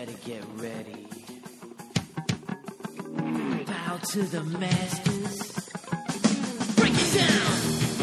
better get ready. Bow to the masters. Break it down.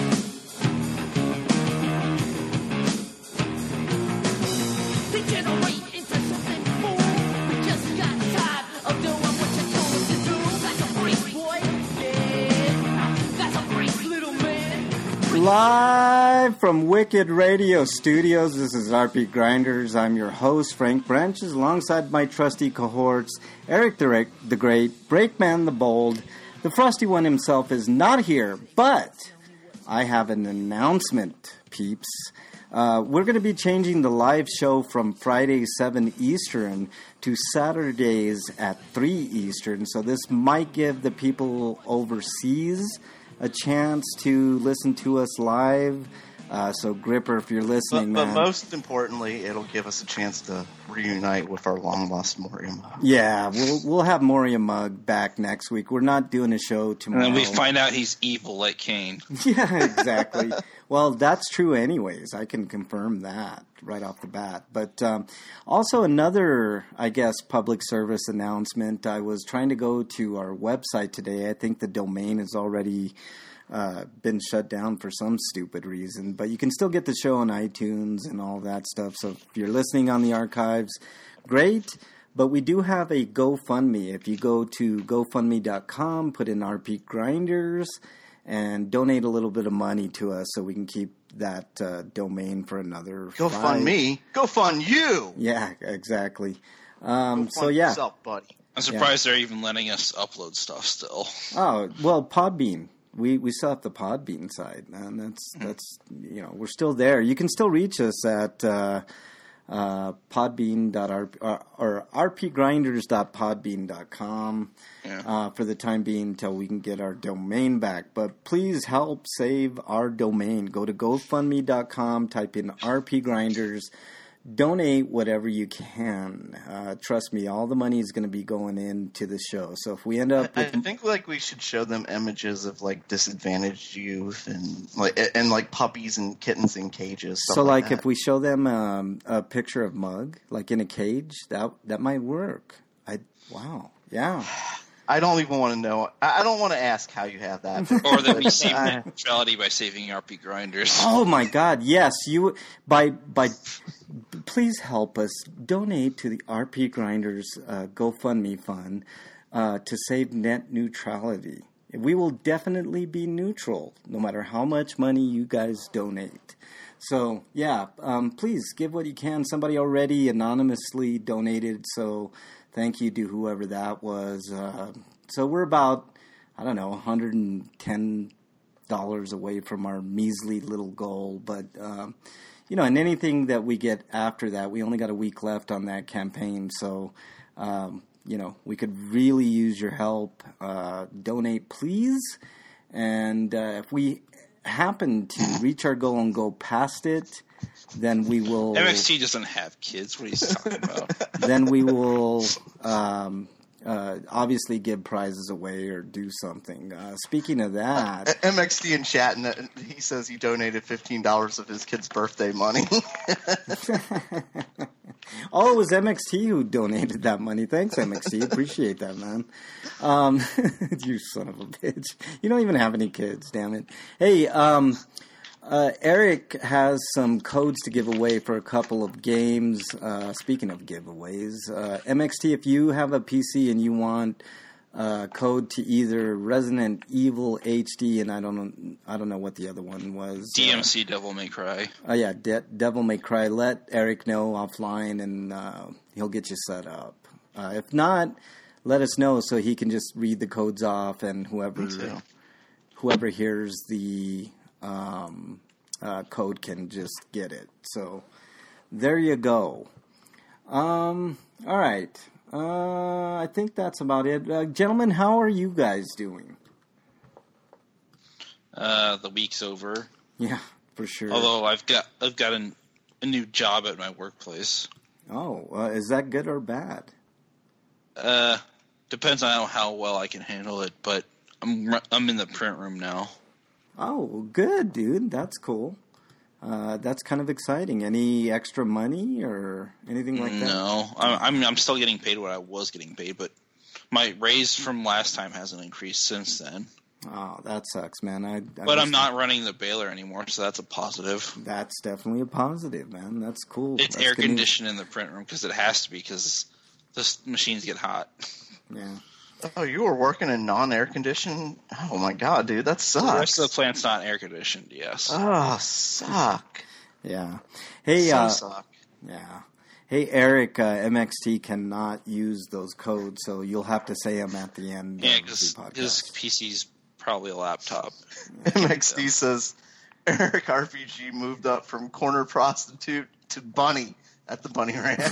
Degenerate into something fool. We just got tired of doing what you told us to do. That's a break, boy. Yeah, that's a break, little man. Live from Wicked Radio Studios, this is RP Grinders. I'm your host, Frank Branches, alongside my trusty cohorts, Eric the Great, Breakman the Bold. The Frosty One himself is not here, but I have an announcement, peeps. We're going to be changing the live show from Fridays 7 Eastern to Saturdays at 3 Eastern. So this might give the people overseas a chance to listen to us live. So Gripper, if you're listening, but man. most importantly, it'll give us a chance to reunite with our long-lost Moria Mug. Yeah, we'll have Moria Mug back next week. We're not doing a show tomorrow. And then we find out he's evil like Cain. Yeah, exactly. Well, that's true anyways. I can confirm that right off the bat. But also another, I guess, public service announcement. I was trying to go to our website today. I think the domain has already been shut down for some stupid reason. But you can still get the show on iTunes and all that stuff. So if you're listening on the archives, great. But we do have a GoFundMe. If you go to GoFundMe.com, put in RP Grinders, and donate a little bit of money to us so we can keep that domain for another Go fund me. Go fund you. Yeah, exactly. Go so fund yeah. yourself, buddy. I'm surprised they're even letting us upload stuff still. Oh, well, Podbean. We still have the Podbean side, and that's we're still there. You can still reach us at podbean.or rpgrinders.podbean.com for the time being until we can get our domain back. But please help save our domain. Go to GoFundMe.com, type in rpgrinders, donate whatever you can. Trust me, all the money is going to be going into the show. So if we end up with... I think we should show them images of disadvantaged youth and puppies and kittens in cages. So that. if we show them a picture of Mug in a cage, that might work. Wow. Yeah. I don't even want to know. I don't want to ask how you have that. Or that we save net neutrality by saving RP Grinders. Oh my God! Yes, you by please help us donate to the RP Grinders GoFundMe fund to save net neutrality. We will definitely be neutral, no matter how much money you guys donate. So yeah, please give what you can. Somebody already anonymously donated, so. Thank you to whoever that was. So we're about, $110 away from our measly little goal. But, and anything that we get after that, we only got a week left on that campaign. So, we could really use your help. Donate, please. And if we happen to reach our goal and go past it, then we will... MXT doesn't have kids. What are you talking about? Then we will obviously give prizes away or do something. Speaking of that... MXT in chat, and he says he donated $15 of his kid's birthday money. Oh, it was MXT who donated that money. Thanks, MXT. Appreciate that, man. You son of a bitch. You don't even have any kids, damn it. Hey, Eric has some codes to give away for a couple of games. Speaking of giveaways, MXT, if you have a PC and you want code to either Resident Evil HD and I don't know what the other one was. DMC Devil May Cry. Oh yeah, Devil May Cry. Let Eric know offline and he'll get you set up. If not, let us know so he can just read the codes off and whoever hears the code can just get it. So there you go. All right. I think that's about it. Gentlemen, how are you guys doing? The week's over. Yeah, for sure. Although I've got a new job at my workplace. Oh, is that good or bad? Depends on how well I can handle it, but I'm in the print room now. Oh, good, dude. That's cool. That's kind of exciting. Any extra money or anything like that? No, I'm still getting paid what I was getting paid, but my raise from last time hasn't increased since then. Oh, that sucks, man. But I'm not running the baler anymore, so that's a positive. That's definitely a positive, man. That's cool. It's That's air good news. conditioned in the print room because it has to be because the machines get hot. Yeah. Oh, you were working in non-air conditioned? Oh my god, dude, that The rest sucks. of the plant's not air conditioned. Yes. Oh, suck. Yeah. Hey, So suck. yeah. Hey, Eric, MXT cannot use those codes, so you'll have to say them at the end Yeah, of because the his podcast. PC's probably a laptop. MXD says Eric RPG moved up from corner prostitute to bunny at the Bunny Ranch.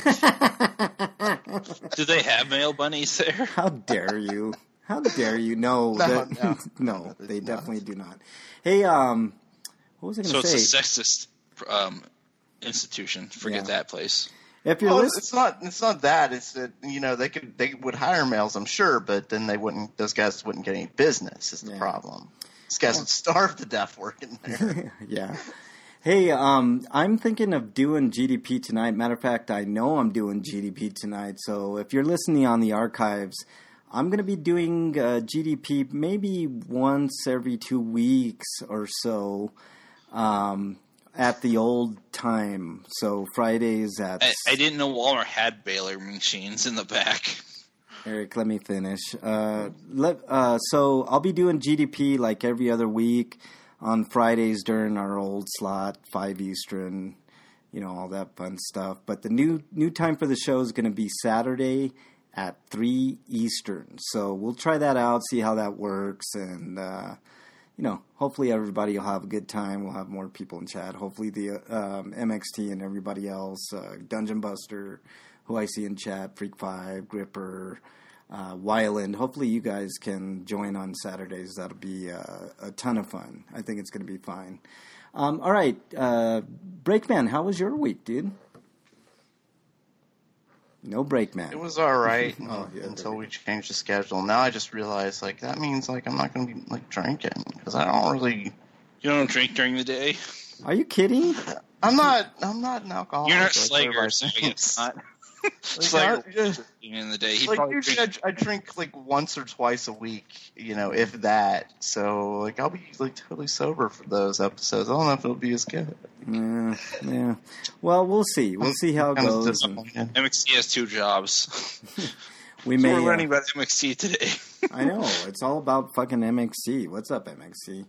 Do they have male bunnies there? How dare you? How dare you? No, no, they definitely do not. Hey, what was I So going to it's say? a sexist institution. Forget Yeah. that place. If you're Well, listening, it's not that. It's that, they would hire males, I'm sure, but then those guys wouldn't get any business is the Yeah. problem. These guys would starve to death working there. yeah. Hey, I'm thinking of doing GDP tonight. Matter of fact, I know I'm doing GDP tonight. So if you're listening on the archives, I'm going to be doing GDP maybe once every 2 weeks or so at the old time. So Fridays at... I didn't know Walmart had baler machines in the back. Eric, let me finish. So I'll be doing GDP like every other week on Fridays during our old slot, 5 Eastern, all that fun stuff. But the new time for the show is going to be Saturday at 3 Eastern. So we'll try that out, see how that works, and hopefully everybody will have a good time. We'll have more people in chat. Hopefully the MXT and everybody else, Dungeon Buster, who I see in chat, Freak 5, Gripper, Wyland. Hopefully you guys can join on Saturdays. That'll be a ton of fun. I think it's going to be fine. All right, Breakman, how was your week, dude? No Breakman. It was all right Oh, yeah, until we changed the schedule. Now I just realized that means I'm not going to be drinking because I don't really. You don't drink during the day? Are you kidding? I'm not an alcoholic. You're not like Slager, everybody so thinks. it's not. Like, Slager I- drinking in the day. He probably usually drinks- I drink once or twice a week, if that. So I'll be totally sober for those episodes. I don't know if it'll be as good. Yeah. Well, we'll see. We'll see how it Kind of goes. And disappointed. MXT has 2 jobs. we So may. we're learning about MXT today. I know it's all about fucking MXC. What's up, MXC?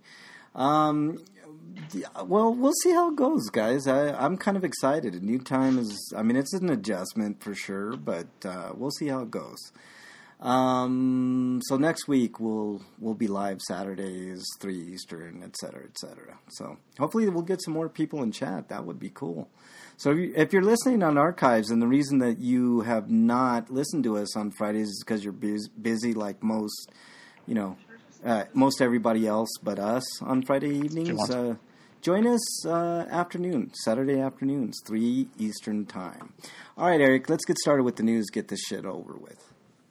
Well, we'll see how it goes, guys. I'm kind of excited. A new time is. I mean, it's an adjustment for sure, but we'll see how it goes. So next week we'll be live Saturdays, 3 Eastern, et cetera, et cetera. So hopefully we'll get some more people in chat. That would be cool. So if you're listening on archives, and the reason that you have not listened to us on Fridays is because you're busy like most, most everybody else but us on Friday evenings. Join us Saturday afternoons, 3 Eastern time. All right, Eric, let's get started with the news. Get this shit over with.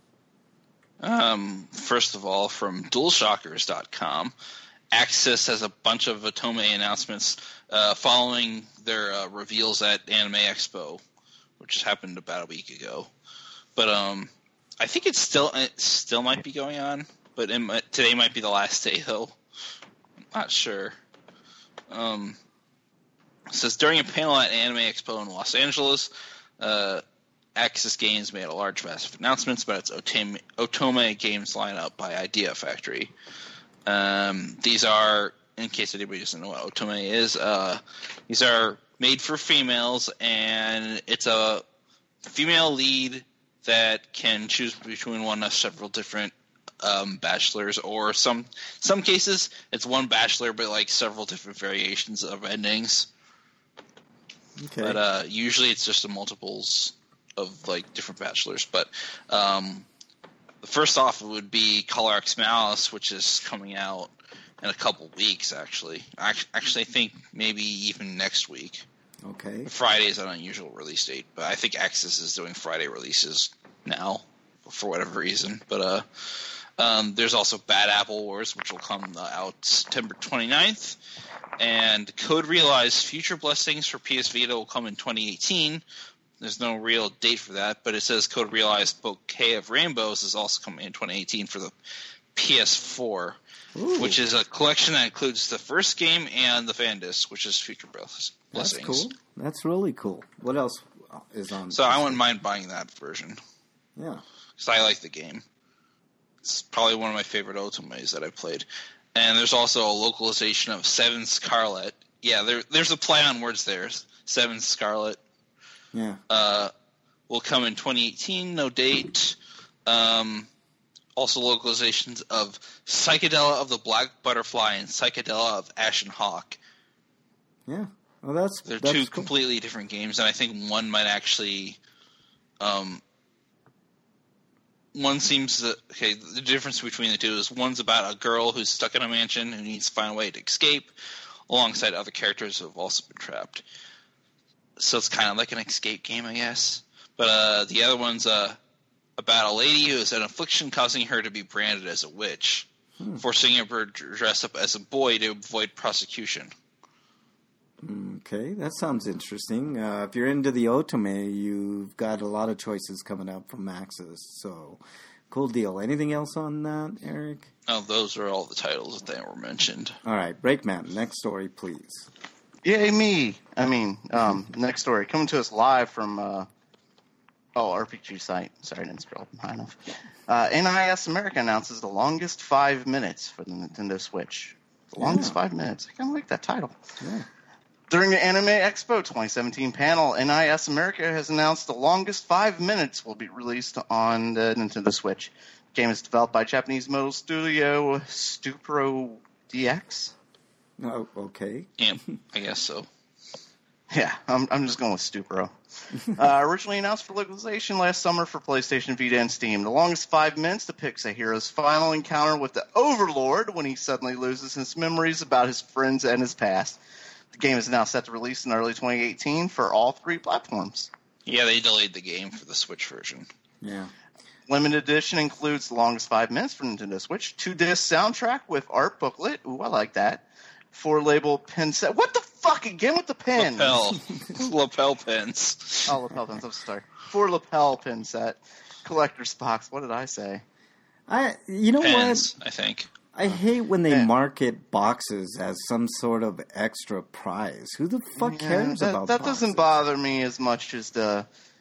First of all, from DualShockers.com, Axis has a bunch of Otome announcements following their reveals at Anime Expo, which has happened about a week ago. But I think it still might be going on, but today might be the last day, though. I'm not sure. It says, during a panel at Anime Expo in Los Angeles, Axis Games made a large massive announcements about its Otome games lineup by Idea Factory. These are, in case anybody doesn't know what Otome is, these are made for females, and it's a female lead that can choose between one of several different bachelors, or some cases it's one bachelor but several different variations of endings. Okay. But usually it's just the multiples of different bachelors. But the first off would be Color X Malice, which is coming out in a couple weeks. Actually, I think maybe even next week. Okay. Friday is an unusual release date, but I think Axis is doing Friday releases now for whatever reason. But there's also Bad Apple Wars, which will come out September 29th. And Code Realized Future Blessings for PS Vita will come in 2018. There's no real date for that, but it says Code Realized Bouquet of Rainbows is also coming in 2018 for the PS4, which is a collection that includes the first game and the fan disc, which is Future Blessings. That's cool. That's really cool. What else is on? So I wouldn't mind buying that version. Yeah. Because I like the game. It's probably one of my favorite Otomes that I've played. And there's also a localization of Seven Scarlet. Yeah, there's a play on words there. Seven Scarlet. Yeah. Will come in 2018, no date. Also localizations of Psychedella of the Black Butterfly and Psychedella of Ashen Hawk. Yeah. Well, that's They're two two completely different games, and I think one might actually... one seems to... Okay, the difference between the two is one's about a girl who's stuck in a mansion who needs to find a way to escape, alongside other characters who have also been trapped. So it's kind of like an escape game, I guess. But the other one's about a lady who has an affliction causing her to be branded as a witch, forcing her to dress up as a boy to avoid prosecution. Okay, that sounds interesting. If you're into the Otome, you've got a lot of choices coming up from Maxis. So, cool deal. Anything else on that, Eric? No, those are all the titles that were mentioned. All right, Breakman, next story, please. Yay, me. Next story. Coming to us live from, RPG site. Sorry, I didn't scroll up high enough. NIS America announces the longest 5 minutes for the Nintendo Switch. The longest 5 minutes. I kind of like that title. Yeah. During the Anime Expo 2017 panel, NIS America has announced the longest 5 minutes will be released on the Nintendo Switch. The game is developed by Japanese mobile studio Stupro DX. Oh, okay. Yeah, I guess so. Yeah, I'm just going with Stupro. Originally announced for localization last summer for PlayStation Vita and Steam. The longest 5 minutes depicts a hero's final encounter with the Overlord when he suddenly loses his memories about his friends and his past. The game is now set to release in early 2018 for all 3 platforms. Yeah, they delayed the game for the Switch version. Yeah. Limited edition includes the longest 5 minutes for Nintendo Switch, 2-disc soundtrack with art booklet. Ooh, I like that. 4-label pin set. What the fuck again with the pins? Lapel pins. Oh, lapel pins. I'm sorry. 4 lapel pin set. Collector's box. What did I say? You know Pins, what? I think. I hate when they market boxes as some sort of extra prize. Who the fuck cares about that? Boxes? Doesn't bother me as much as the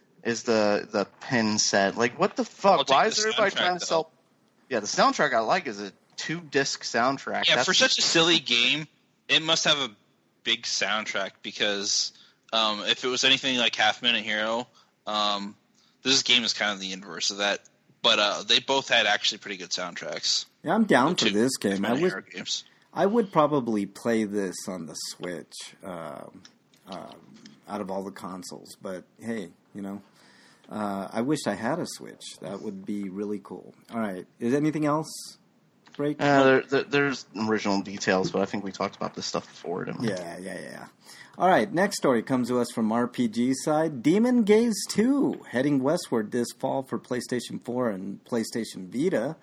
pin set. Like, what the fuck? Why is everybody trying to sell? Yeah, the soundtrack I like is a 2-disc soundtrack. Yeah, for such a silly game, it must have a big soundtrack because if it was anything like Half Minute Hero, this game is kind of the inverse of that. But they both had actually pretty good soundtracks. Yeah, I'm down for this game. Games. I would probably play this on the Switch out of all the consoles. But hey, I wish I had a Switch. That would be really cool. All right, is anything else? Break? There's original details, but I think we talked about this stuff before. Yeah. All right, next story comes to us from RPG side. Demon Gaze 2, heading westward this fall for PlayStation 4 and PlayStation Vita.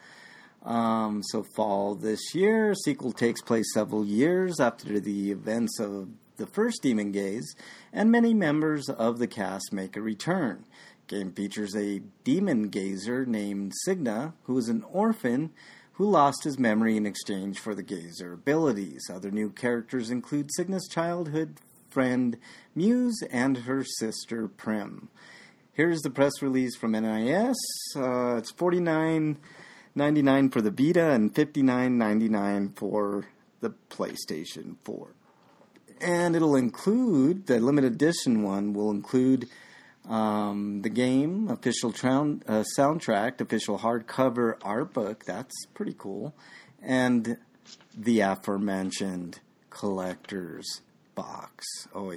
So fall this year. Sequel takes place several years after the events of the first Demon Gaze, and many members of the cast make a return. Game features a demon gazer named Signa, who is an orphan who lost his memory in exchange for the gazer abilities. Other new characters include Signa's childhood friend Muse and her sister Prim. Here's the press release from NIS. It's $49.99 for the Vita and $59.99 for the PlayStation 4. And it'll include, the limited edition one will include the game, official soundtrack, official hardcover art book. That's pretty cool. And the aforementioned collector's box. Oy.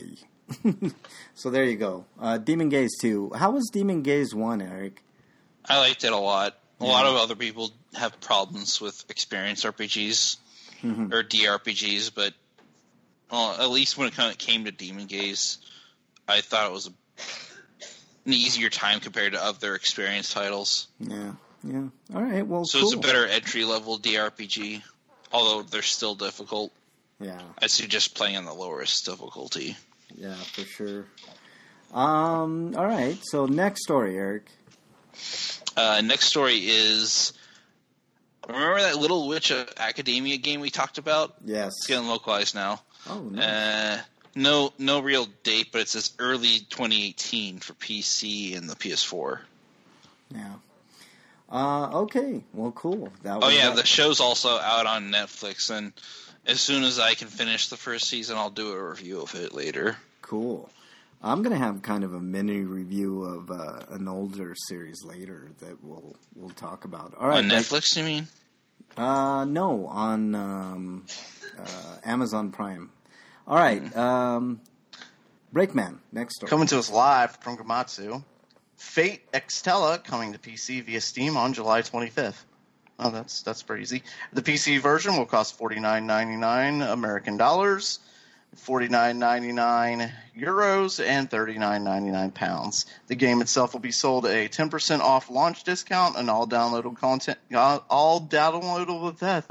So there you go. Demon Gaze 2. How was Demon Gaze 1, Eric? I liked it a lot. A lot of other people have problems with experienced RPGs or DRPGs, but at least when it came to Demon Gaze, I thought it was an easier time compared to other experienced titles. Yeah. All right, well, so cool. It's a better entry-level DRPG, although they're still difficult. Yeah. I suggest playing on the lowest difficulty. Yeah, for sure. All right. So next story, Eric. Next story is, remember that Little Witch Academia game we talked about? Yes. It's getting localized now. Oh, nice. No real date, but it says early 2018 for PC and the PS4. Yeah. Okay. Well, cool. The show's also out on Netflix, and as soon as I can finish the first season, I'll do a review of it later. Cool. I'm going to have kind of a mini review of an older series later that we'll talk about. All right. On Netflix, you mean? No, on Amazon Prime. All right. Breakman, next story. Coming to us live from Gamatsu. Fate Extella coming to PC via Steam on July 25th. Oh, that's pretty easy. The PC version will cost $49.99 American dollars, $49.99 euros, and $39.99 pounds. The game itself will be sold at a 10% off launch discount and all downloadable content. All downloadable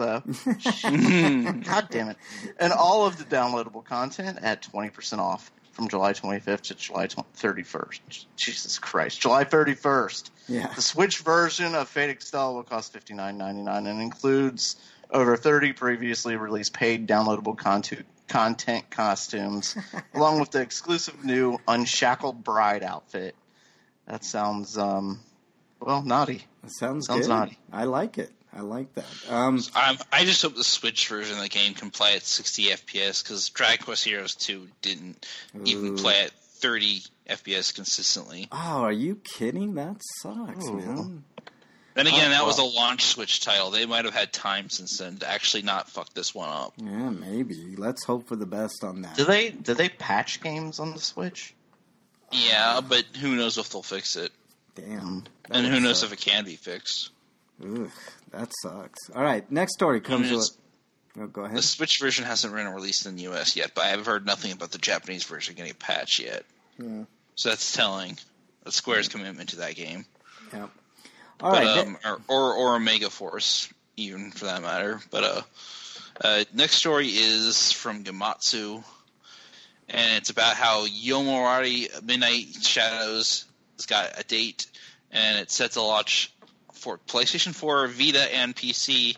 God damn it! And all of the downloadable content at 20% off from July 25th to July 31st. Jesus Christ, July 31st. Yeah. The Switch version of Fate Extella will cost $59.99 and includes over 30 previously released paid downloadable content costumes, along with the exclusive new Unshackled Bride outfit. That sounds, naughty. That sounds good. Naughty. I like it. I like that. I just hope the Switch version of the game can play at 60 FPS, because Dragon Quest Heroes 2 didn't even play at 30 FPS consistently. Oh, are you kidding? That sucks, man. Then again, that was a launch Switch title. They might have had time since then to actually not fuck this one up. Yeah, maybe. Let's hope for the best on that. Do they patch games on the Switch? Yeah, but who knows if they'll fix it. Damn. And who knows if it can be fixed. Ugh, that sucks. All right, next story comes to us. Oh, go ahead. The Switch version hasn't been released in the U.S. yet, but I've heard nothing about the Japanese version getting a patch yet. Yeah. So that's telling. That's Square's commitment to that game. Yeah. All right. Or Omega Force, even for that matter. But next story is from Gamatsu, and it's about how Yomori Midnight Shadows has got a date, and it's set to launch for PlayStation 4, Vita, and PC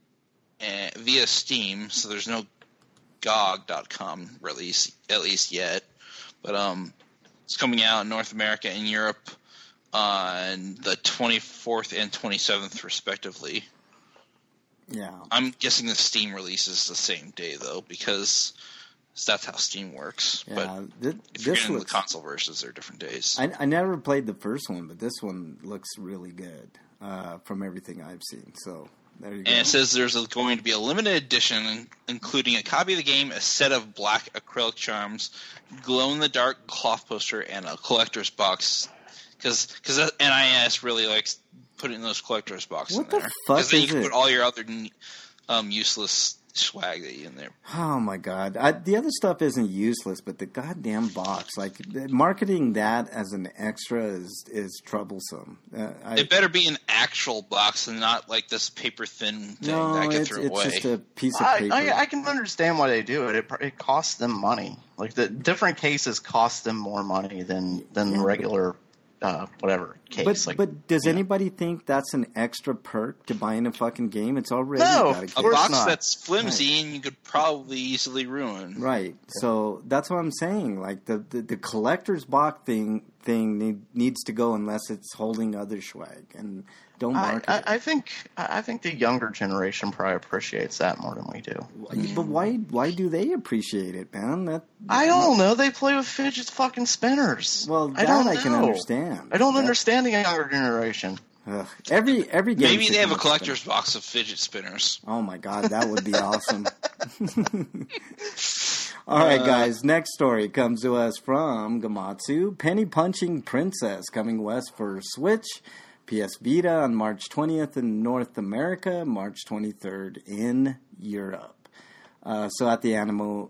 via Steam. So there's no GOG.com release, at least yet. But it's coming out in North America and Europe on the 24th and 27th, respectively. Yeah. I'm guessing the Steam release is the same day, though, because that's how Steam works. Yeah, but if you're getting the console versions, they're different days. I never played the first one, but this one looks really good from everything I've seen. So there you go. And it says there's going to be a limited edition, including a copy of the game, a set of black acrylic charms, glow-in-the-dark cloth poster, and a collector's box. Because NIS really likes putting those collector's boxes in there. What the fuck is it? Because then you can put all your other useless swag that you in there. Oh my god! The other stuff isn't useless, but the goddamn box, like marketing that as an extra is troublesome. It better be an actual box and not like this paper thin thing that I can throw away. It's just a piece of paper. I can understand why they do it. It costs them money. Like the different cases cost them more money than regular. Whatever case. But does anybody think that's an extra perk to buying a fucking game? It's already got a box that's flimsy and you could probably easily ruin. Right. So that's what I'm saying. Like the collector's box thing needs to go unless it's holding other swag, and don't market it. I think the younger generation probably appreciates that more than we do. But why do they appreciate it, man? I don't know. They play with fidget fucking spinners. Well, I can understand. I don't understand the younger generation. Ugh. Every game. Maybe they have a collector's box of fidget spinners. Oh my god, that would be awesome. All right, guys. Next story comes to us from Gamatsu. Penny Punching Princess coming west for Switch, PS Vita on March 20th in North America, March 23rd in Europe. So at the Anime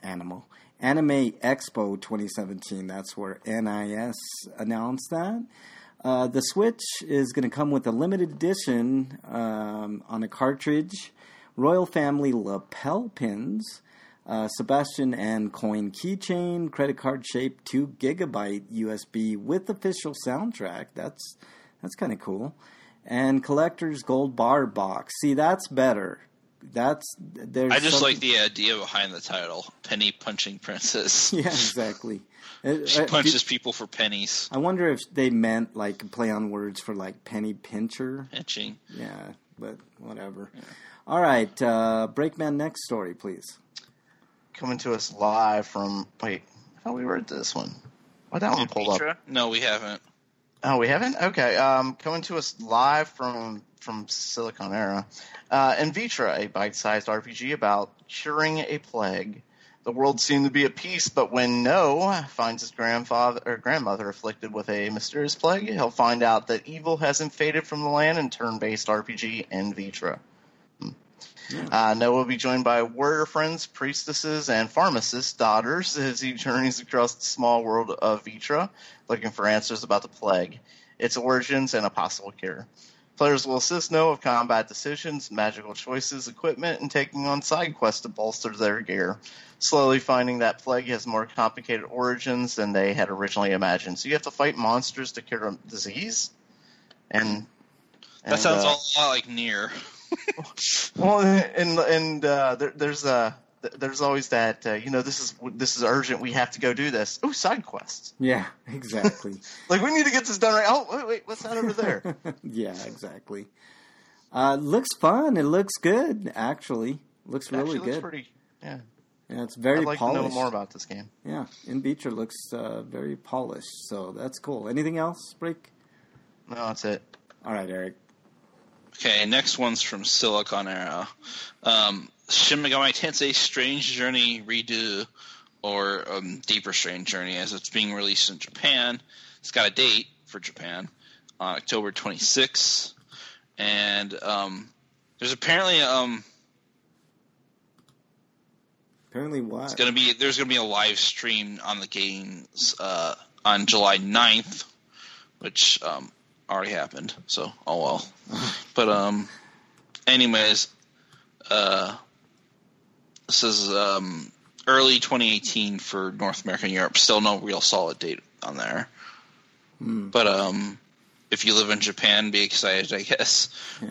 Expo 2017, that's where NIS announced that. The Switch is going to come with a limited edition on a cartridge, Royal Family lapel pins, Sebastian and Coin keychain, credit card shaped 2 gigabyte USB with official soundtrack. That's kind of cool. And collector's gold bar box. See, that's better. I just like the idea behind the title, Penny Punching Princess. Yeah, exactly. She punches people for pennies. I wonder if they meant like play on words for like penny pincher. Pinching. Yeah, but whatever. Yeah. All right, Breakman, next story, please. Coming to us live from... Wait, I thought we read this one. Why that one pulled up? No, we haven't. Oh, we haven't? Okay. Coming to us live from Silicon Era. In Vitra, a bite-sized RPG about curing a plague. The world seemed to be at peace, but when No finds his grandmother afflicted with a mysterious plague, he'll find out that evil hasn't faded from the land in turn-based RPG in Vitra. Noah will be joined by warrior friends, priestesses, and pharmacists' daughters as he journeys across the small world of Vitra, looking for answers about the plague, its origins, and a possible cure. Players will assist Noah with combat decisions, magical choices, equipment, and taking on side quests to bolster their gear, slowly finding that plague has more complicated origins than they had originally imagined. So you have to fight monsters to cure a disease? And that sounds a lot like Nier. Well, there's always that this is urgent. We have to go do this. Oh, side quests. Yeah, exactly. Like we need to get this done right. Oh, wait, what's that over there? Yeah, exactly. Looks fun. It looks good. Actually, looks really good. Looks pretty. Yeah. Yeah, it's very I'd like polished. to know more about this game. Yeah, In Vitra looks very polished. So that's cool. Anything else, Break? No, that's it. All right, Eric. Okay, next one's from Silicon Era. Shin Megami Tensei Strange Journey Redo, or Deeper Strange Journey, as it's being released in Japan. It's got a date for Japan on October 26th. And there's apparently Apparently what? There's gonna be a live stream on the games on July 9th, which already happened, so oh well. But anyways, this is early 2018 for North America and Europe. Still no real solid date on there. But if you live in Japan, be excited, I guess.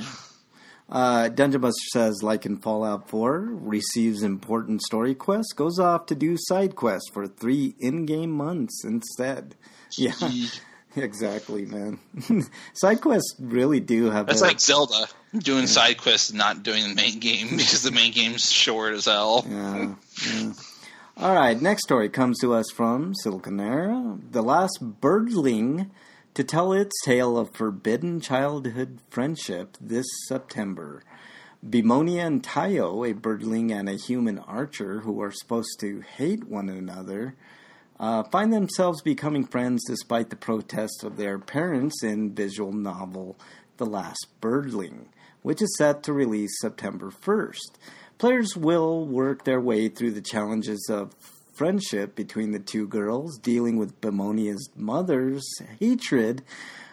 Yeah. Dungeon Buster says, like in Fallout 4, receives important story quests, goes off to do side quests for 3 in-game months instead. Yeah. Exactly, man. Side quests really do have. That's like Zelda doing side quests and not doing the main game because the main game's short as hell. Yeah. All right, next story comes to us from Silicon Era. The last birdling to tell its tale of forbidden childhood friendship this September. Bimonia and Tayo, a birdling and a human archer who are supposed to hate one another, find themselves becoming friends despite the protests of their parents in visual novel The Last Birdling, which is set to release September 1st. Players will work their way through the challenges of friendship between the two girls, dealing with Bimonia's mother's hatred,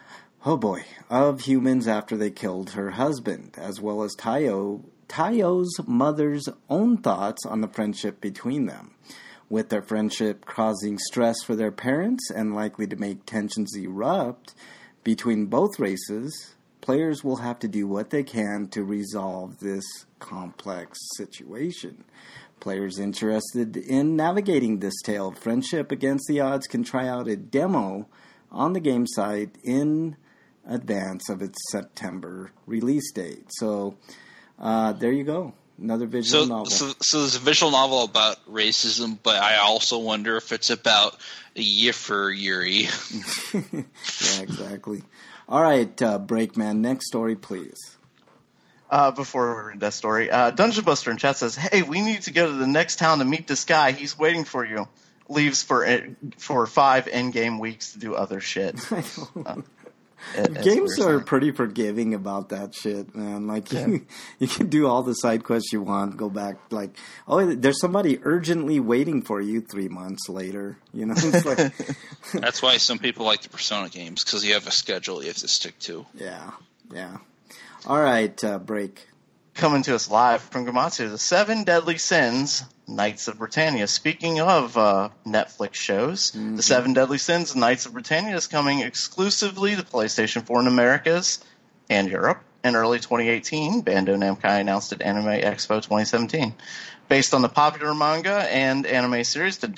of humans after they killed her husband, as well as Tayo's mother's own thoughts on the friendship between them. With their friendship causing stress for their parents and likely to make tensions erupt between both races, players will have to do what they can to resolve this complex situation. Players interested in navigating this tale of friendship against the odds can try out a demo on the game site in advance of its September release date. So there you go. Another visual novel. So there's a visual novel about racism, but I also wonder if it's about Yiffer Yuri. Yeah, exactly. All right, Breakman, next story, please. Before we read that story, Dungeon Buster in chat says, "Hey, we need to go to the next town to meet this guy. He's waiting for you." Leaves for 5 in-game weeks to do other shit. Games are pretty forgiving about that shit, man. Like, you can do all the side quests you want, go back, like, oh, there's somebody urgently waiting for you 3 months later, you know? It's like, that's why some people like the Persona games, because you have a schedule you have to stick to. Yeah. All right, Break. Coming to us live from Gamatsu, The Seven Deadly Sins, Knights of Britannia. Speaking of Netflix shows, The Seven Deadly Sins, Knights of Britannia is coming exclusively to PlayStation 4 in Americas and Europe. In early 2018, Bandai Namco announced at Anime Expo 2017. Based on the popular manga and anime series, The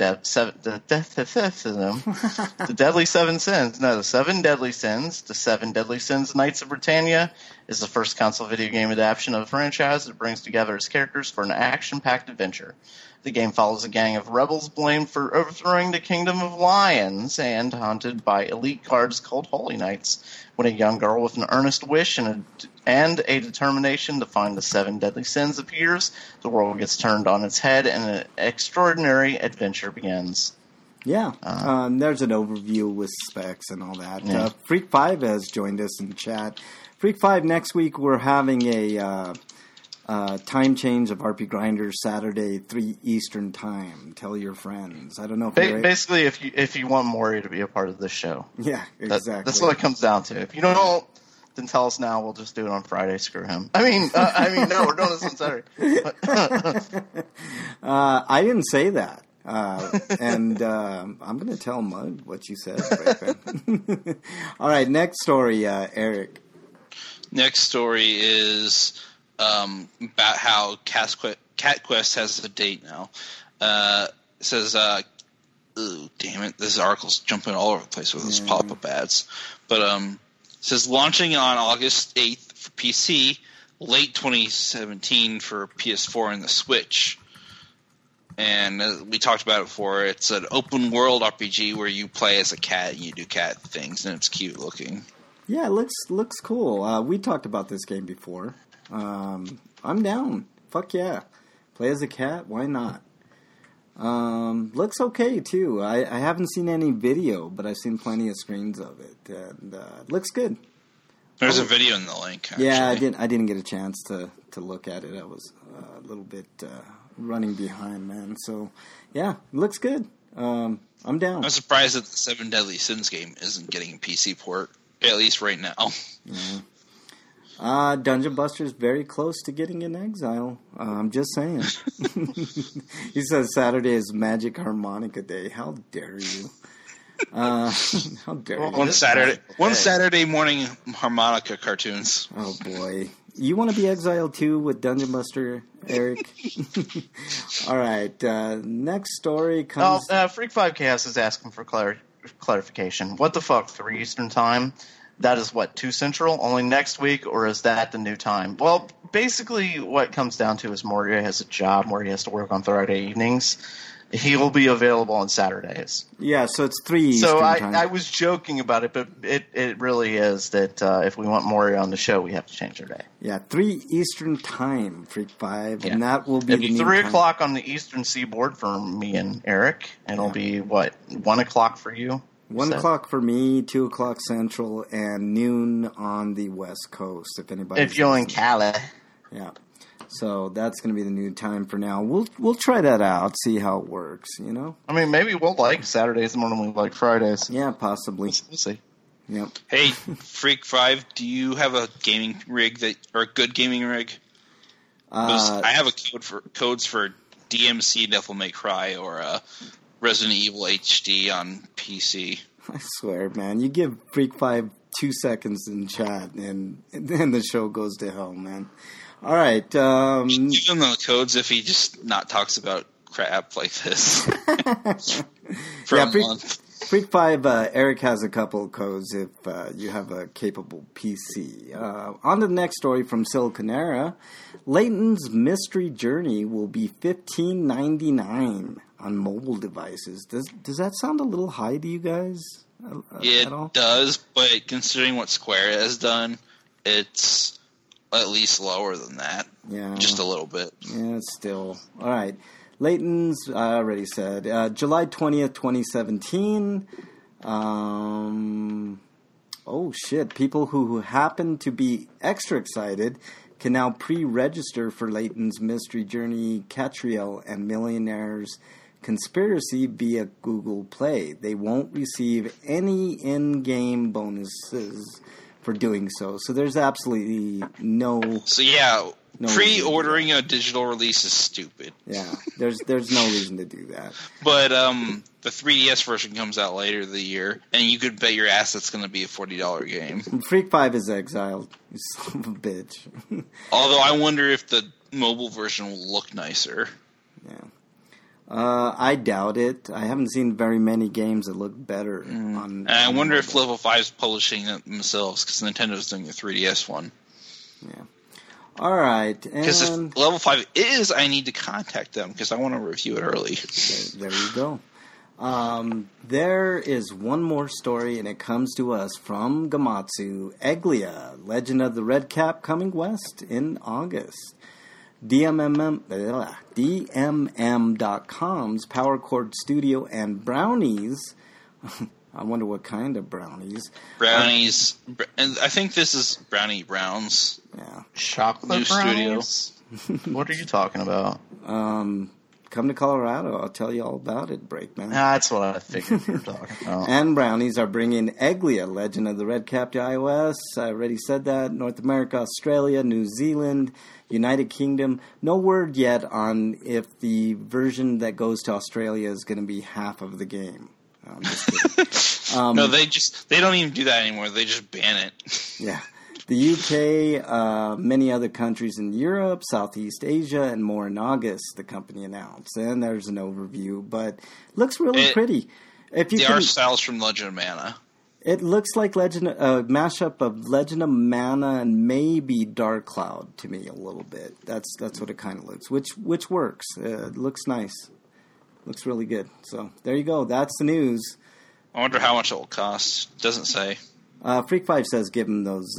Seven Deadly Sins, The Seven Deadly Sins, Knights of Britannia is the first console video game adaptation of the franchise that brings together its characters for an action-packed adventure. The game follows a gang of rebels blamed for overthrowing the Kingdom of Lions and haunted by elite guards called Holy Knights. When a young girl with an earnest wish and a determination to find the seven deadly sins appears, the world gets turned on its head and an extraordinary adventure begins. Yeah, there's an overview with specs and all that. Yeah. Freak5 has joined us in chat. Freak5, next week we're having a time change of RP Grinders Saturday, 3 Eastern Time. Tell your friends. I don't know if basically if you want Maury to be a part of this show. Yeah, exactly. That's what it comes down to. If you don't, then tell us now. We'll just do it on Friday. Screw him. I mean, no, we're doing this on Saturday. I didn't say that. And I'm going to tell Mud what you said. All right, next story, Eric. Next story is about how Cat Quest has a date now. It says, ooh, damn it, this article's jumping all over the place with those pop-up ads. But it says launching on August 8th for PC, late 2017 for PS4 and the Switch. And we talked about it before. It's an open world RPG where you play as a cat and you do cat things, and it's cute looking. Yeah, it looks cool. We talked about this game before. I'm down. Fuck yeah. Play as a cat, why not? Looks okay, too. I haven't seen any video, but I've seen plenty of screens of it. And looks good. There's a video in the link, actually. Yeah, I didn't get a chance to look at it. I was a little bit running behind, man. So, yeah, looks good. I'm down. I'm surprised that the Seven Deadly Sins game isn't getting a PC port, at least right now. Yeah. Dungeon Buster's very close to getting in exile. I'm just saying. He says Saturday is Magic Harmonica Day. How dare you? How dare you? One Saturday morning harmonica cartoons. Oh boy. You want to be exiled too with Dungeon Buster, Eric? All right. Next story comes. Freak5 Chaos is asking for clarification. What the fuck? 3 Eastern Time? That is what, 2 Central? Only next week, or is that the new time? Well, basically what it comes down to is Moria has a job where he has to work on Friday evenings. He will be available on Saturdays. Yeah, so it's 3 Eastern time. I was joking about it, but it really is that if we want Moria on the show, we have to change our day. Yeah, 3 Eastern time, Freak5, and that will be the new 3 o'clock on the Eastern Seaboard for me and Eric, and it'll be, 1 o'clock for you? 1 o'clock for me, 2 o'clock Central, and noon on the West Coast. If you're in Cali, yeah. So that's going to be the new time for now. We'll try that out, see how it works. You know. I mean, maybe we'll like Saturdays more than we like Fridays. Yeah, possibly. We'll see. Yep. Hey, Freak5, do you have a gaming rig or a good gaming rig? I have a codes for DMC Devil May Cry or Resident Evil HD on PC. I swear, man. You give Freak5 2 seconds in chat, and then the show goes to hell, man. All right. Give him the codes if he just not talks about crap like this for a month. Freak5, Eric has a couple of codes if you have a capable PC. On to the next story from Siliconera. Layton's Mystery Journey will be $15.99 on mobile devices. Does that sound a little high to you guys? It does, but considering what Square has done, it's at least lower than that. Yeah. Just a little bit. Yeah, it's still. All right. Layton's, I already said. July 20th, 2017. Oh, shit. People who happen to be extra excited can now pre-register for Layton's Mystery Journey, Catriel, and Millionaire's Conspiracy via Google Play. They won't receive any in-game bonuses for doing so. So there's absolutely no... So yeah, No reason to do Pre-ordering a digital release is stupid. that. Yeah, there's no reason to do that. But the 3DS version comes out later the year, and you could bet your ass it's going to be a $40 game. Freak 5 is exiled. You son of a bitch. Although I wonder if the mobile version will look nicer. Yeah. I doubt it. I haven't seen very many games that look better on. And I on wonder if mobile. Level 5 is publishing it themselves, because Nintendo's doing the 3DS one. Yeah. All right. Because And if Level 5 is, I need to contact them, because I want to review it early. there you go. There is one more story, and it comes to us from Gamatsu. Eglia, Legend of the Red Cap, coming west in August. DMM.com's Power Chord Studio and Brownies. I wonder what kind of brownies. Brownies, and I think this is Brownie Browns. Yeah. Chocolate New brownies? What are you talking about? Come to Colorado. I'll tell you all about it, Breakman. That's what I figured you were talking about. And Brownies are bringing Eglia, Legend of the Red Cap, to iOS. I already said that. North America, Australia, New Zealand, United Kingdom. No word yet on if the version that goes to Australia is going to be half of the game. No, I'm just kidding. No, they don't even do that anymore. They just ban it. Yeah. The UK, many other countries in Europe, Southeast Asia, and more in August, the company announced. And there's an overview, but looks really pretty. If you The can, art styles from Legend of Mana. it looks like mashup of Legend of Mana and maybe Dark Cloud to me a little bit. That's what it kind of looks, which works. It looks nice. Looks really good. So there you go. That's the news. I wonder how much it will cost. Doesn't say. Freak 5 says give him those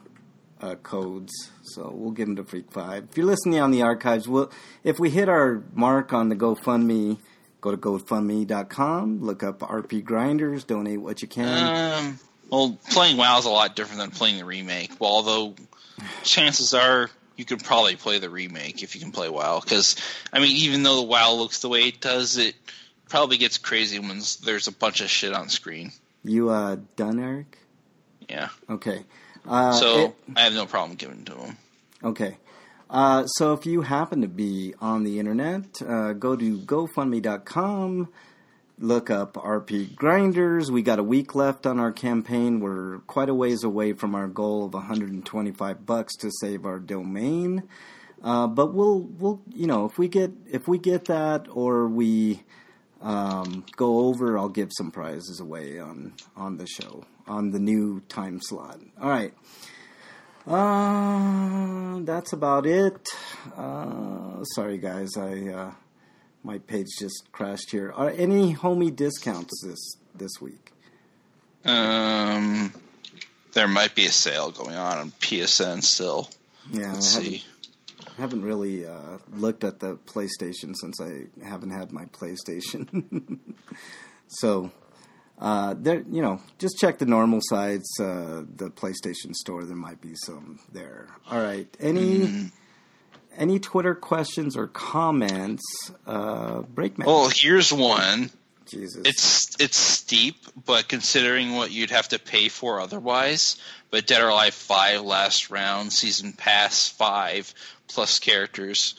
codes, so we'll give them to Freak 5. If you're listening on the archives, if we hit our mark on the GoFundMe, go to GoFundMe.com, look up RP Grinders, donate what you can. Well, playing WoW is a lot different than playing the remake. Well, although chances are you could probably play the remake if you can play WoW. Because, I mean, even though the WoW looks the way it does, it probably gets crazy when there's a bunch of shit on screen. You done, Eric? Yeah. Okay. I have no problem giving it to them. Okay. So if you happen to be on the internet, go to GoFundMe.com, look up RP Grinders. We got a week left on our campaign. We're quite a ways away from our goal of $125 to save our domain. But we'll if we get that or we go over, I'll give some prizes away on the show, on the new time slot. All right. That's about it. Sorry, guys. My page just crashed here. Are any homie discounts this week? There might be a sale going on PSN still. Yeah, Let's see. I haven't really looked at the PlayStation since I haven't had my PlayStation. So, there, just check the normal sites, the PlayStation Store. There might be some there. All right. Any Twitter questions or comments? Breakman. Well, here's one. Jesus. It's steep, but considering what you'd have to pay for otherwise, but Dead or Alive 5 Last Round, Season Pass 5, plus characters,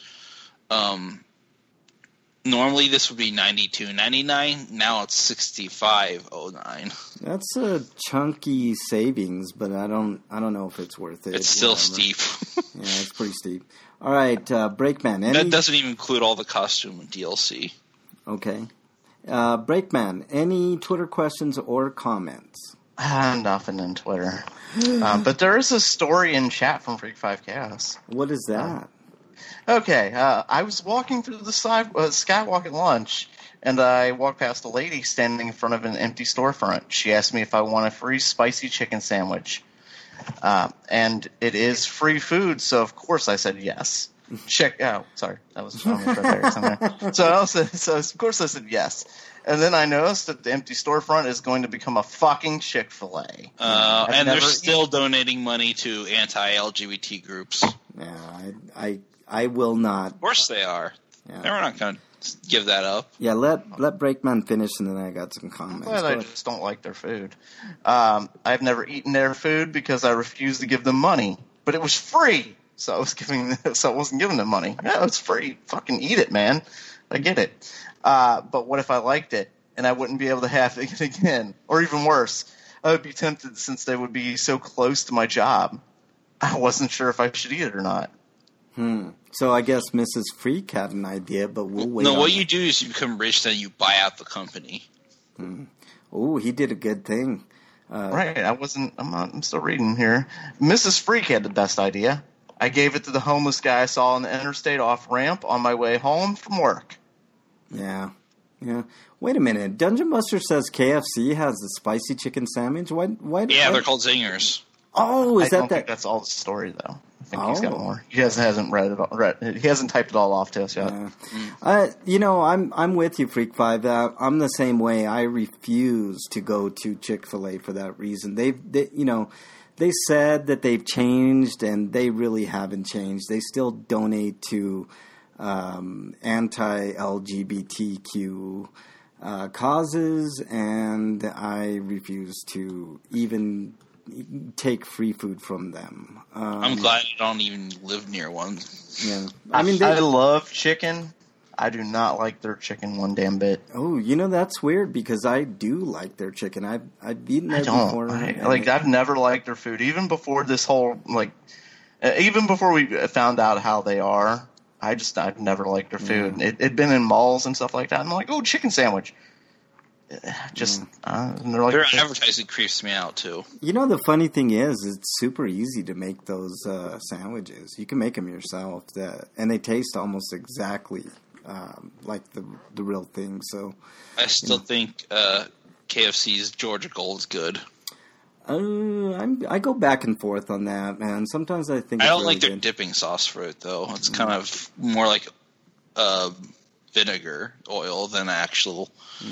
normally this would be $92.99. Now it's $65.09. That's a chunky savings, but I don't know if it's worth it. It's still Whatever. steep. Yeah, it's pretty steep. All right, Breakman. That doesn't even include all the costume and DLC. Okay. Breakman, any Twitter questions or comments? Nothing in Twitter. But there is a story in chat from Freak 5 Chaos. What is that? Okay, I was walking through the Skywalk at lunch, and I walked past a lady standing in front of an empty storefront. She asked me if I want a free spicy chicken sandwich. And it is free food, so of course I said yes. Sorry, that was almost right there somewhere. So of course I said yes. And then I noticed that the empty storefront is going to become a fucking Chick-fil-A. And they're still donating money to anti-LGBT groups. Yeah, I will not. Of course they are. Yeah. They're not going to give that up. Yeah, let Breakman finish, and then I got some comments. But I just don't like their food. I've never eaten their food because I refuse to give them money. But it was free. so I wasn't giving them money. Yeah, it's free. Fucking eat it, man. I get it. But what if I liked it and I wouldn't be able to have it again? Or even worse, I would be tempted since they would be so close to my job. I wasn't sure if I should eat it or not. So I guess Mrs. Freak had an idea, but we'll wait. No, on what it. you do is you become rich, then you buy out the company. Oh, he did a good thing. Right, I'm still reading here. Mrs. Freak had the best idea. I gave it to the homeless guy I saw on the interstate off-ramp on my way home from work. Yeah. Wait a minute. Dungeon Buster says KFC has the spicy chicken sandwich. Why? Yeah, they're called zingers. Oh, I don't think that's all the story, though. I think he's got more. He hasn't read it all. He hasn't typed it all off to us yet. I'm with you, Freak 5. I'm the same way. I refuse to go to Chick-fil-A for that reason. They said that they've changed, and they really haven't changed. They still donate to anti-LGBTQ causes, and I refuse to even take free food from them. I'm glad I don't even live near one. Yeah, I love chicken. I do not like their chicken one damn bit. Oh, that's weird because I do like their chicken. I've eaten there before. I've never liked their food, even before this whole even before we found out how they are. I've never liked their food. It'd been in malls and stuff like that. I'm like, oh, chicken sandwich. Their advertising creeps me out too. The funny thing is, it's super easy to make those sandwiches. You can make them yourself, and they taste almost exactly like the real thing. So I still think KFC's Georgia Gold is good. I go back and forth on that, man. Sometimes I think I don't really like their good. dipping sauce for it though. It's kind of more like vinegar oil than actual,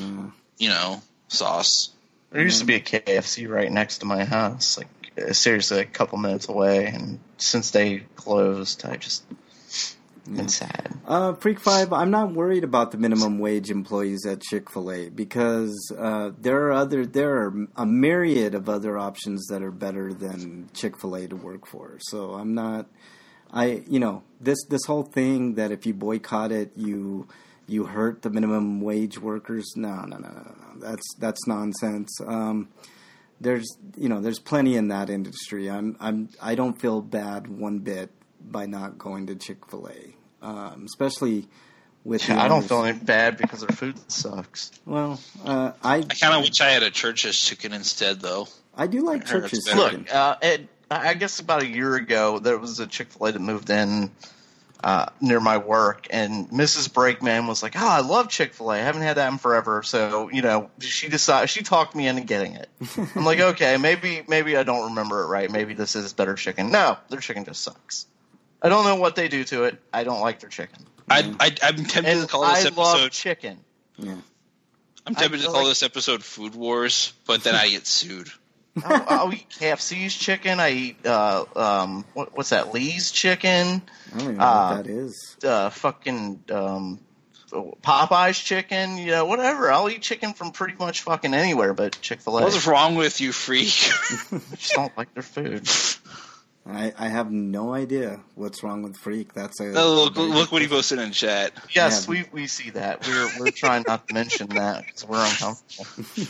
sauce. There used to be a KFC right next to my house, seriously, a couple minutes away, and since they closed, I just been sad. Freak 5, I'm not worried about the minimum wage employees at Chick-fil-A because there are a myriad of other options that are better than Chick-fil-A to work for. So I'm not, this whole thing that if you boycott it, you hurt the minimum wage workers. No. That's nonsense. There's plenty in that industry. I don't feel bad one bit by not going to Chick-fil-A, especially with. I don't feel any bad because their food sucks. Well, I kind of wish I had a Church's chicken instead, though. I do like Church's Look, chicken. I guess about a year ago there was a Chick-fil-A that moved in near my work, and Mrs. Brakeman was like, "Oh, I love Chick-fil-A. I haven't had that in forever." So she talked me into getting it. I'm like, okay, maybe I don't remember it right. Maybe this is better chicken. No, their chicken just sucks. I don't know what they do to it. I don't like their chicken. I'm tempted to call this episode. I love chicken. Yeah. I'm tempted to call this episode Food Wars, but then I get sued. I'll eat KFC's chicken. I eat what's that? Lee's chicken. I don't even know what that is. Fucking Popeye's chicken. Whatever. I'll eat chicken from pretty much fucking anywhere, but Chick-fil-A. What's wrong with you, freak? I just don't like their food. I have no idea what's wrong with Freak. That's look what he posted in chat. Yes, we see that. We're trying not to mention that because we're uncomfortable.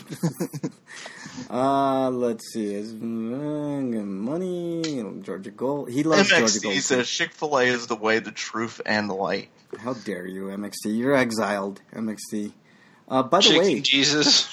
Let's see. Money, Georgia Gold. He loves Georgia Gold. MXT says Chick-fil-A is the way, the truth, and the light. How dare you, MXT? You're exiled, MXT. By the Chicken way, Jesus.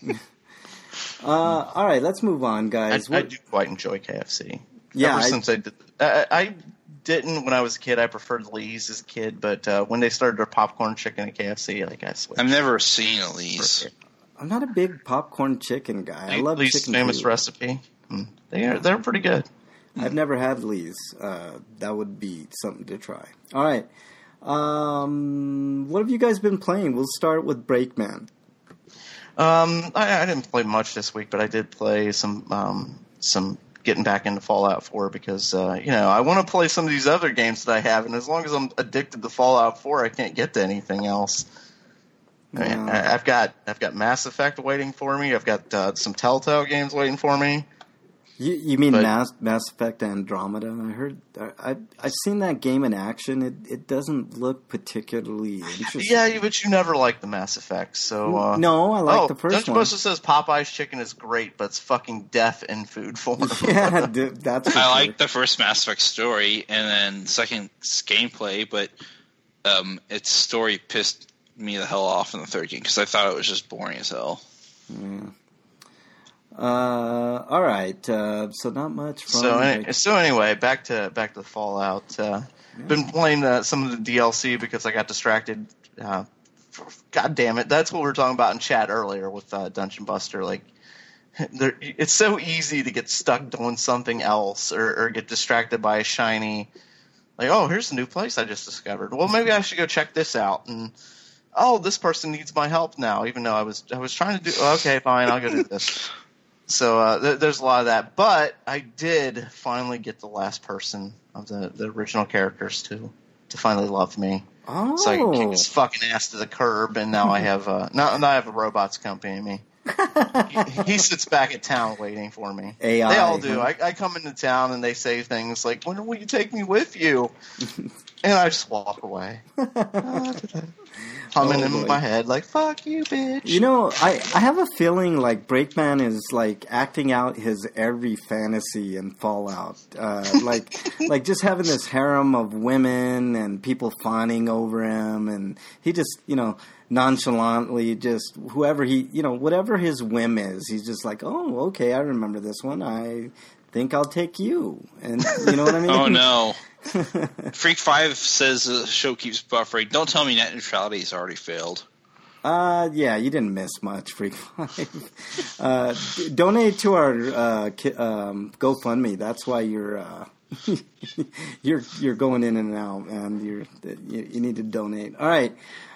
all right, let's move on, guys. I do quite enjoy KFC. Yeah, since I did. I didn't when I was a kid. I preferred Lee's as a kid, but when they started their popcorn chicken at KFC, I switched. I've never seen a Lee's. I'm not a big popcorn chicken guy. I love Lee's chicken famous food. recipe. They're pretty good. I've never had Lee's. That would be something to try. All right. What have you guys been playing? We'll start with Brakeman. I didn't play much this week, but I did play some getting back into Fallout 4 because I want to play some of these other games that I have, and as long as I'm addicted to Fallout 4, I can't get to anything else. I've got Mass Effect waiting for me. I've got some Telltale games waiting for me. You mean But- Mass Effect Andromeda? I heard I've seen that game in action. It doesn't look particularly interesting. Yeah, but you never liked the Mass Effect, so... No, I like the first Dungeon one. Buster says Popeye's chicken is great, but it's fucking death in food form. Yeah, that's for I sure. like the first Mass Effect story, and then second gameplay, but its story pissed me the hell off in the third game because I thought it was just boring as hell. All right. So not much fun. So anyway, back to Fallout. Been playing some of the DLC because I got distracted. God damn it! That's what we were talking about in chat earlier with Dungeon Buster. Like, it's so easy to get stuck doing something else or get distracted by a shiny. Like, oh, here's a new place I just discovered. Well, maybe I should go check this out. And oh, this person needs my help now, even though I was trying to do. Okay, fine, I'll go do this. So there's a lot of that, but I did finally get the last person of the original characters to finally love me. Oh. So I can kick his fucking ass to the curb, and now I have now I have robots accompanying me. he sits back at town waiting for me. AI, they all do. huh? I come into town and they say things like, "When will you take me with you?" And I just walk away. Humming in boy. my head like, "Fuck you, bitch." You know, I have a feeling like Breakman is like acting out his every fantasy in Fallout. Like just having this harem of women and people fawning over him, and he just, nonchalantly just whatever his whim is, he's just like, oh, okay, I remember this one. I think I'll take you. And you know what I mean? Oh no. Freak 5 says the show keeps buffering. Don't tell me net neutrality has already failed. Yeah, you didn't miss much, Freak 5. Donate to our GoFundMe. That's why you're you're going in and out, and you need to donate. All right.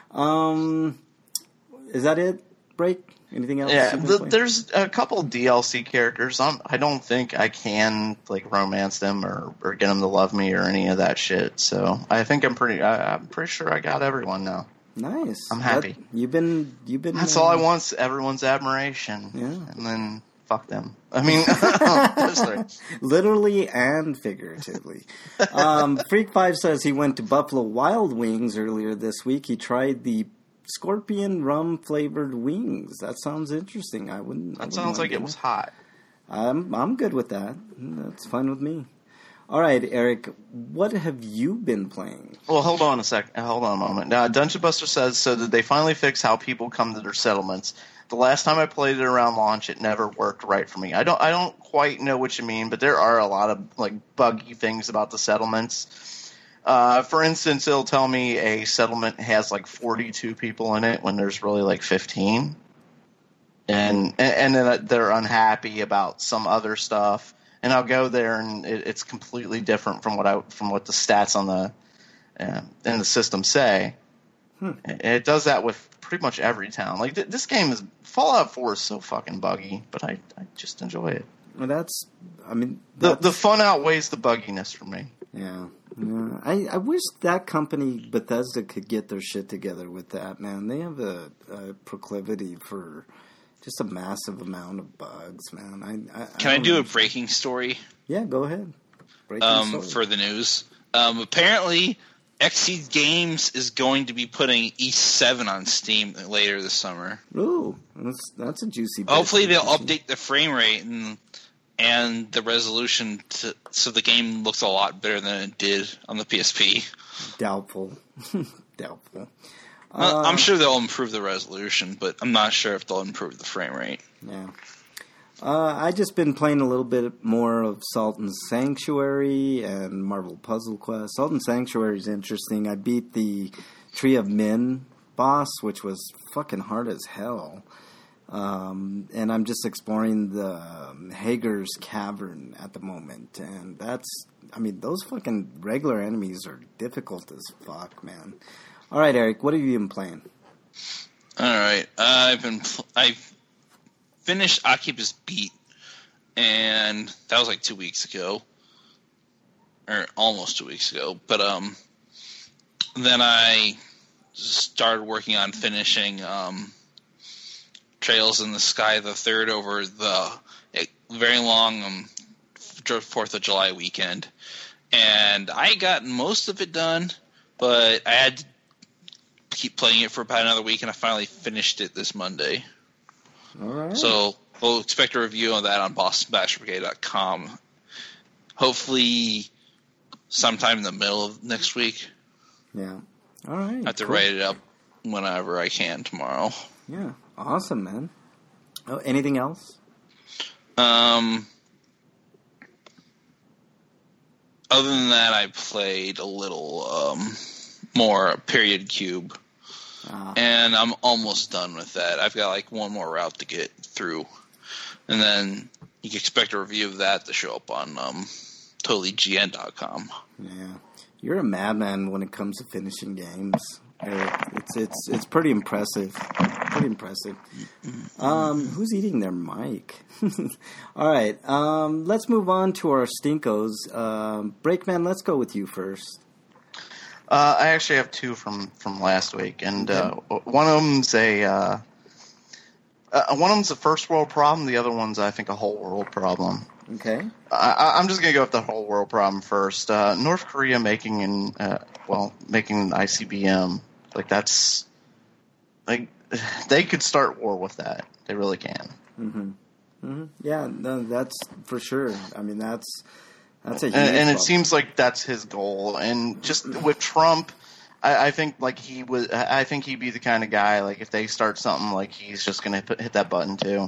Is that it? Break? Anything else? Yeah, you've been playing? there's a couple DLC characters. I don't think I can like romance them or get them to love me or any of that shit. So I think I'm pretty sure I got everyone now. Nice. I'm happy. You've been. That's all I want is everyone's admiration. Yeah. And then fuck them. I mean, sorry. Literally and figuratively. Freak 5 says he went to Buffalo Wild Wings earlier this week. He tried the scorpion rum flavored wings. That sounds interesting. That sounds like it was hot. I'm good with that. That's fine with me. All right, Eric, what have you been playing? Well, hold on a moment. Now, Dungeon Buster says, so did they finally fix how people come to their settlements? The last time I played it around launch, it never worked right for me. I don't quite know what you mean, but there are a lot of like buggy things about the settlements. For instance, it'll tell me a settlement has like 42 people in it when there's really like 15. And then they're unhappy about some other stuff. And I'll go there and it's completely different from what the stats on the in the system say. It does that with pretty much every town. Like this game is Fallout 4 is so fucking buggy, but I just enjoy it. Well, The fun outweighs the bugginess for me. Yeah. I wish that company, Bethesda, could get their shit together with that, man. They have a proclivity for just a massive amount of bugs, man. Can I do a breaking story? Yeah, go ahead. Breaking story. For the news? Apparently, Xseed Games is going to be putting East 7 on Steam later this summer. Ooh, that's a juicy bit. Hopefully they'll update the frame rate and the resolution so the game looks a lot better than it did on the PSP. Doubtful. Doubtful. I'm sure they'll improve the resolution, but I'm not sure if they'll improve the frame rate. Yeah. I just been playing a little bit more of Salt and Sanctuary and Marvel Puzzle Quest. Salt and Sanctuary is interesting. I beat the Tree of Min boss, which was fucking hard as hell. And I'm just exploring the Hager's Cavern at the moment. And those fucking regular enemies are difficult as fuck, man. All right, Eric, what have you been playing? All right, I've finished Occupus Beat, and that was like 2 weeks ago, or almost 2 weeks ago. But then I started working on finishing Trails in the Sky the Third over the very long 4th of July weekend. And I got most of it done, but I had to keep playing it for about another week, and I finally finished it this Monday. All right. So we'll expect a review on that on BostonBasherBrigade.com. Hopefully sometime in the middle of next week. Yeah. All right. I have to write it up whenever I can tomorrow. Yeah. Awesome, man. Oh, anything else? Other than that, I played a little more Period Cube. And I'm almost done with that. I've got like one more route to get through. And then you can expect a review of that to show up on TotallyGN.com. Yeah. You're a madman when it comes to finishing games, Eric. It's pretty impressive. Pretty impressive. Who's eating their mic? All right. Let's move on to our stinkos. Breakman, let's go with you first. I actually have two from last week, and one of them's a first world problem. The other one's, I think, a whole world problem. Okay. I'm just gonna go with the whole world problem first. North Korea making an ICBM, like that's like they could start war with that. They really can. Mm-hmm. Mm-hmm. Yeah, no, that's for sure. I mean, that's a huge and it problem. seems like that's his goal. And just with Trump, I think like I think he'd be the kind of guy, like if they start something, like he's just gonna hit that button too.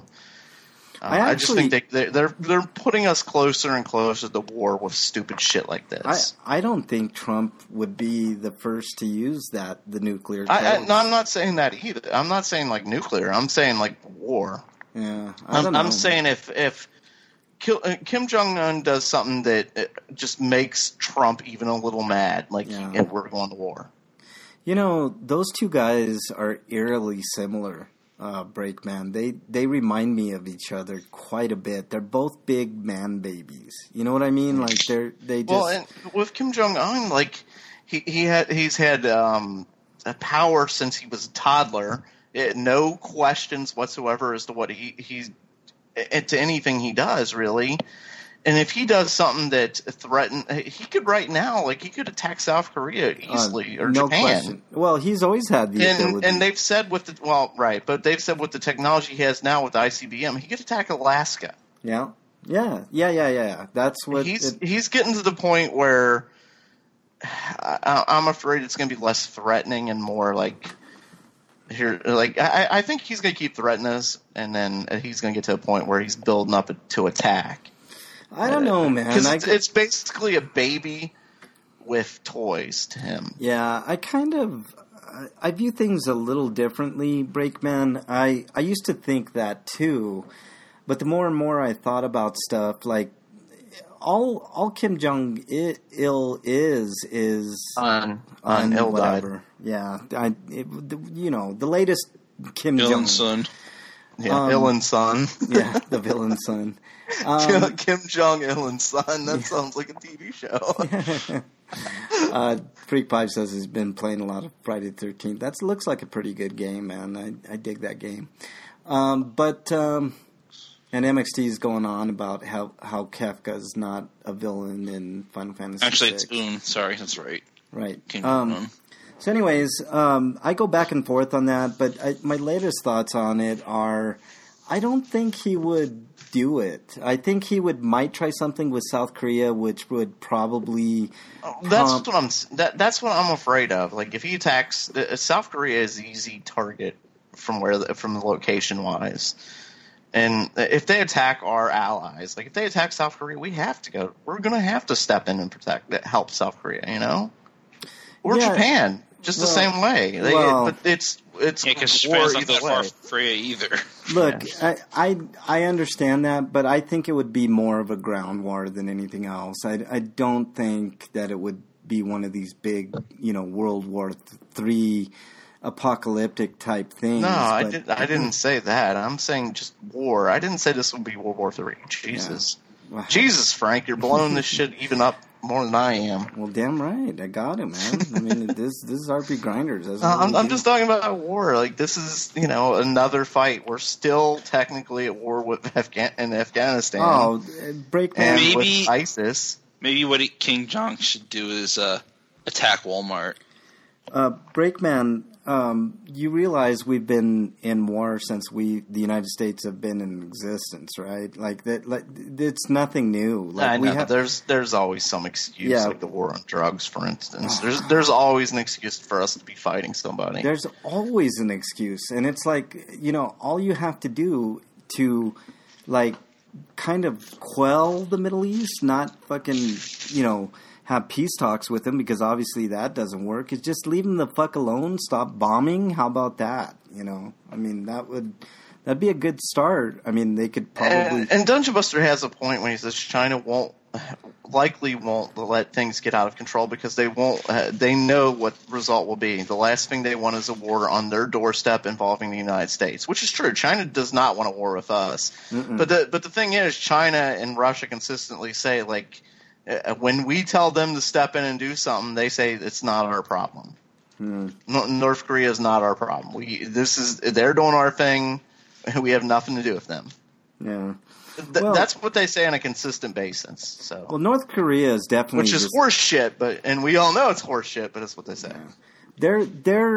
I just think they're putting us closer and closer to war with stupid shit like this. I don't think Trump would be the first to use the nuclear. I'm not saying that either. I'm not saying like nuclear. I'm saying like war. Yeah, I'm saying if Kim Jong-un does something that just makes Trump even a little mad, like we're going to war. You know, those two guys are eerily similar. Breakman. They remind me of each other quite a bit. They're both big man babies. You know what I mean? Like they just. Well, and with Kim Jong Un, like he's had a power since he was a toddler. No questions whatsoever as to what he's to anything he does really. And if he does something that threatens, he could right now, like he could attack South Korea easily or no Japan. Question. Well, he's always had the ability. And they've said with they've said with the technology he has now with ICBM, he could attack Alaska. Yeah. That's what he's getting to the point where I'm afraid it's going to be less threatening and more like here. Like I think he's going to keep threatening us, and then he's going to get to a point where he's building up to attack. I don't know, man. Because it's basically a baby with toys to him. Yeah, I view things a little differently, Breakman. I used to think that too, but the more and more I thought about stuff, like all Kim Jong Il is Il whatever. Yeah, the latest Kim Jong Son. Yeah, Il and Son. Yeah, the villain son. Kim Jong Il and Son. That sounds like a TV show. Freak Pipe says he's been playing a lot of Friday the 13th. That looks like a pretty good game, man. I dig that game. And MXT is going on about how Kefka is not a villain in Final Fantasy Actually, VI. it's Un. Sorry, that's right. Right. So anyways, I go back and forth on that, but my latest thoughts on it are I don't think he would do it. I think he might try something with South Korea, which would probably. That's what I'm afraid of. Like if he attacks South Korea, is an easy target from the location wise, and if they attack our allies, like if they attack South Korea, we're going to have to step in and help South Korea. You know, or Japan. Just the same way. But it's because Japan's not that far from Korea either. Look, I understand that, but I think it would be more of a ground war than anything else. I don't think that it would be one of these big, World War III apocalyptic type things. No, I didn't say that. I'm saying just war. I didn't say this would be World War III. Jesus. Well, Jesus, Frank, you're blowing this shit even up more than I am. well, damn right. I got it, man. I mean, this is RP Grinders. That's what we I'm do. just talking about war. Like, this is, another fight. We're still technically at war with in Afghanistan. Oh, Breakman. and Maybe- with ISIS. Maybe what King Jong should do is attack Walmart. Breakman, you realize we've been in war since the United States have been in existence, right? Like that, like it's nothing new. Like I we know. have, There's always some excuse, Yeah. like the war on drugs, for instance. There's always an excuse for us to be fighting somebody. there's always an excuse, and it's like all you have to do to like kind of quell the Middle East, not fucking have peace talks with them, because obviously that doesn't work. It's just leave them the fuck alone. Stop bombing. How about that? I mean, that'd be a good start. I mean, they could probably. And Dungeon Buster has a point when he says China likely won't let things get out of control because they won't. They know what the result will be. The last thing they want is a war on their doorstep involving the United States, which is true. China does not want a war with us. But the thing is, China and Russia consistently say, like, when we tell them to step in and do something, they say it's not our problem. North Korea is not our problem. They're doing our thing. We have nothing to do with them. Yeah. Well, that's what they say on a consistent basis. So, Well, North Korea is definitely which is horse shit, and we all know it's horse shit, but that's what they say. They're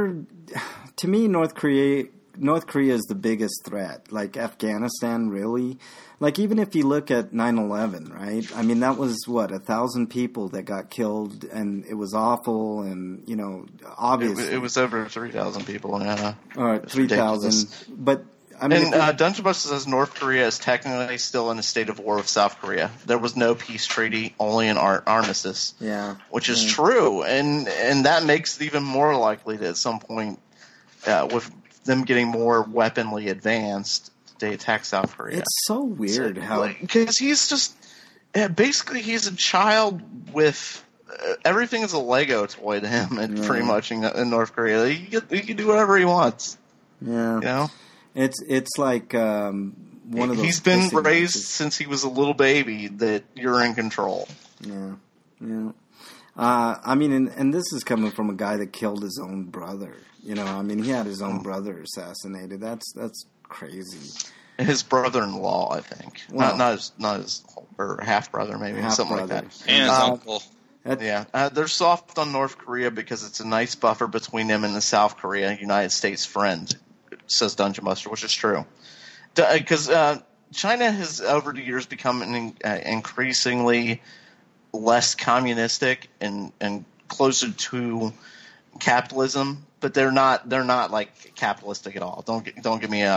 to me, North Korea is the biggest threat. Like Afghanistan, really. Like, even if you look at 9/11, right? I mean, that was 1,000 people that got killed, and it was awful, and obviously It was over 3,000 people. Yeah, or 3,000. But I mean, And Dungeon Buster says North Korea is technically still in a state of war with South Korea. There was no peace treaty, only an armistice. yeah, Which is true, and that makes it even more likely that at some point, with them getting more weaponly advanced, they attack South Korea. it's so weird how. Because he's just basically he's a child with everything is a Lego toy to him, and pretty much in North Korea, he can do whatever he wants. Yeah, it's like one of those. He's been pissing raised matches. since he was a little baby that you're in control. Yeah. I mean, and this is coming from a guy that killed his own brother. I mean, he had his own brother assassinated. That's crazy. His brother-in-law, I think, Well, not his or half brother, maybe something like half-brother. that. And his uncle. Yeah, they're soft on North Korea because it's a nice buffer between them and the South Korea United States friend, says Dungeon Buster, which is true. Because China has over the years become increasingly less communistic and closer to capitalism, but they're not like capitalistic at all. Don't get me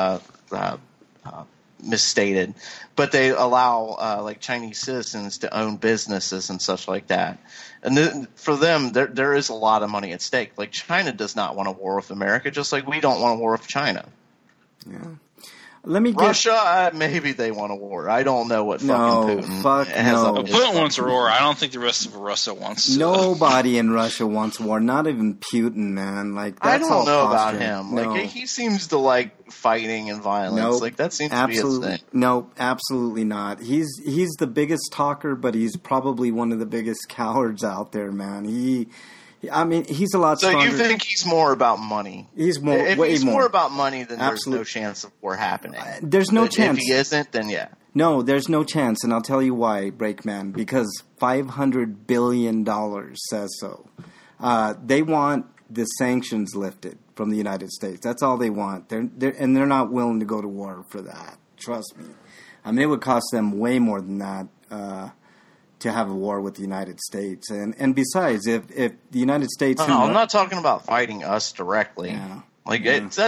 misstated, but they allow like Chinese citizens to own businesses and such like that. And for them, there is a lot of money at stake. Like China does not want a war with America, just like we don't want a war with China. Yeah. Let me get Russia, maybe they want a war. I don't know what fucking Putin has no. up But his Putin wants a war. I don't think the rest of Russia wants to. Nobody in Russia wants war. Not even Putin, man. Like I that's don't all know about posturing. him. No. Like he seems to like fighting and violence. Nope. Like that seems absolutely, to be his thing. No, absolutely not. He's the biggest talker, but he's probably one of the biggest cowards out there, man. I mean, he's a lot So stronger. you think he's more about money? He's more, If way he's more. more about money, then Absolute- there's no chance of war happening. There's no But chance. If he isn't, then yeah. No, there's no chance, and I'll tell you why, Breakman. Because $500 billion says so. They want the sanctions lifted from the United States. That's all they want. They're not willing to go to war for that. Trust me. I mean, it would cost them way more than that to have a war with the United States. And besides, if the United States... No, I'm not talking about fighting us directly. Yeah. Like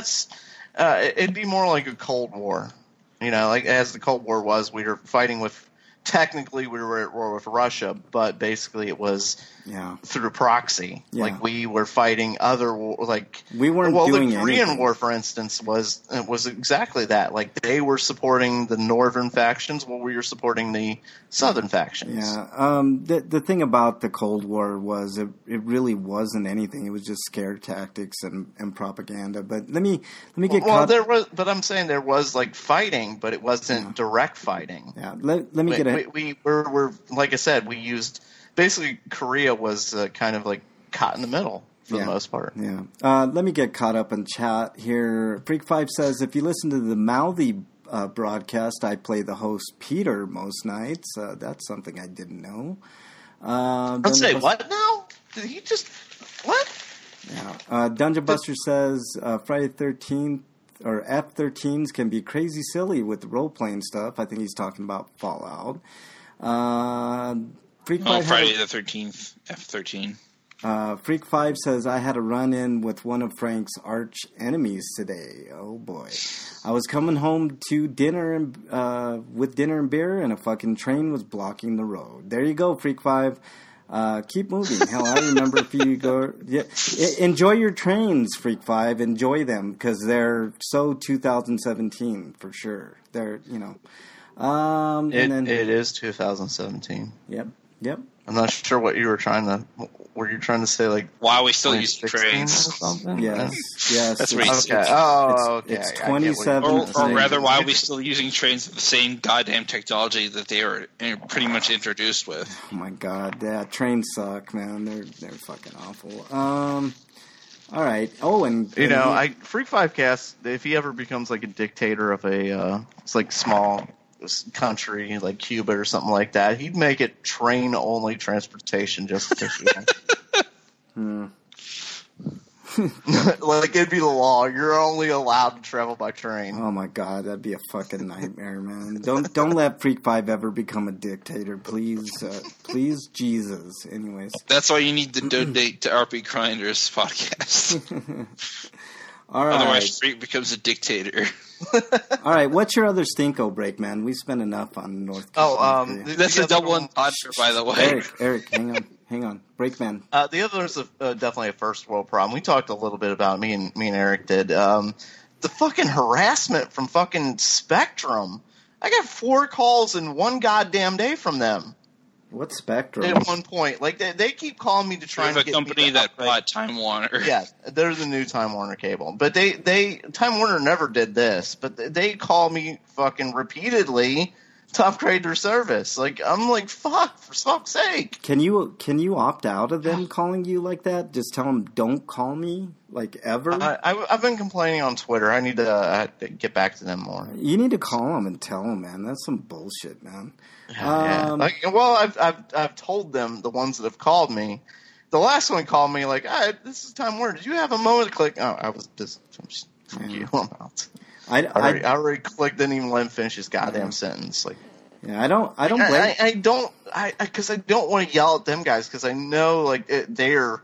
it'd be more like a Cold War. Like as the Cold War was, we were fighting with. Technically, we were at war with Russia, but basically it was through proxy. Yeah. Like we were fighting other We weren't doing the Korean anything. War, for instance, was exactly that. Like they were supporting the northern factions, while we were supporting the southern factions. Yeah. The thing about the Cold War was it really wasn't anything. It was just scare tactics and propaganda. But let me get Well, caught. there was, but I'm saying there was like fighting, but it wasn't direct fighting. Yeah. Let me get we're like I said, we used basically Korea was kind of like caught in the middle for the most part. Yeah. Let me get caught up in chat here. Freak5 says, if you listen to the Mouthy broadcast, I play the host Peter most nights. That's something I didn't know. Let's say what now? Did he just what? Yeah. Dungeon Buster says Friday 13th or F-13s can be crazy silly with the role playing stuff. I think he's talking about Fallout. Friday the 13th, F-13. Freak 5 says, I had a run-in with one of Frank's arch enemies today. Oh, boy. I was coming home to dinner and with dinner and beer, and a fucking train was blocking the road. There you go, Freak 5. Keep moving. Hell, I remember if you go... Yeah, enjoy your trains, Freak 5. Enjoy them, because they're so 2017, for sure. They're, you know... It is 2017. Yep. I'm not sure what you were trying to... Were you trying to say, like... Why are we still using trains? Or something? Yes. That's what he's Okay. Okay. It's I get what 27. Or rather, why are we still using trains with the same goddamn technology that they were pretty much introduced with? Oh my god, yeah, trains suck, man. They're fucking awful. All right. Oh, and Freak 5 Cast, if he ever becomes like a dictator of a it's like small country like Cuba or something like that, he'd make it train only transportation just because like it'd be the law. You're only allowed to travel by train. Oh my god, that'd be a fucking nightmare, man. Don't let Freak 5 ever become a dictator, please. Please, Jesus. Anyways. That's why you need to donate to RP Grinders podcast. All right. Otherwise, Freak becomes a dictator. All right, what's your other stinko break, man? We spent enough on North Carolina. That's a double entendre, by the way. Eric, hang on. Breakman. The other is definitely a first world problem. We talked a little bit about me and Eric did. The fucking harassment from fucking Spectrum. I got 4 calls in one goddamn day from them. What Spectrum? At one point, like they keep calling me to try and get the company that bought Time Warner. Yeah, they're the new Time Warner cable. But they Time Warner never did this, but they call me fucking repeatedly to upgrade their service. Like I'm like, fuck, for fuck's sake. Can you opt out of them calling you like that? Just tell them don't call me like ever. I've been complaining on Twitter. I need to get back to them more. You need to call them and tell them, man. That's some bullshit, man. Yeah. I've told them, the ones that have called me. The last one called me like, this is Time Warner. Did you have a moment to click? Oh, I was just fuck you. I'm out. I already clicked. Didn't even let him finish his goddamn sentence. Like, yeah, I don't blame. Because I don't want to yell at them guys because I know like they're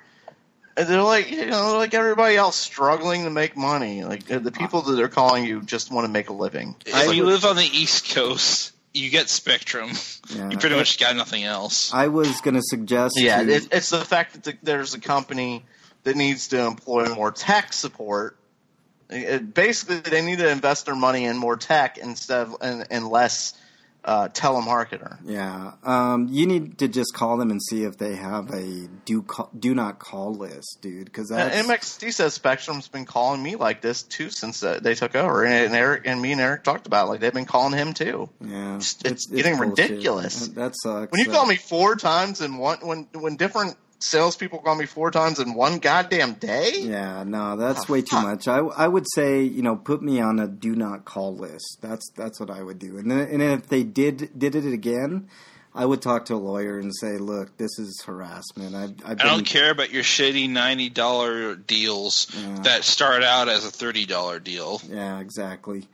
like like everybody else struggling to make money. Like the people that are calling you just want to make a living. If you live on the East Coast, you get Spectrum. Yeah. You pretty much got nothing else. I was going to suggest. Yeah, it's the fact that there's a company that needs to employ more tech support. Basically, they need to invest their money in more tech instead of and less telemarketer. Yeah, you need to just call them and see if they have a do not call list, dude. Because MXT says Spectrum's been calling me like this too since they took over, and Eric and Eric talked about it. Like they've been calling him too. Yeah, it's getting bullshit. Ridiculous. That sucks. When you call me 4 times in one, when different salespeople call me 4 times in one goddamn day? Yeah, no, that's way too much. I would say, put me on a do not call list. That's what I would do. And if they did it again, I would talk to a lawyer and say, look, this is harassment. I don't care about your shitty $90 deals that start out as a $30 deal. Yeah, exactly.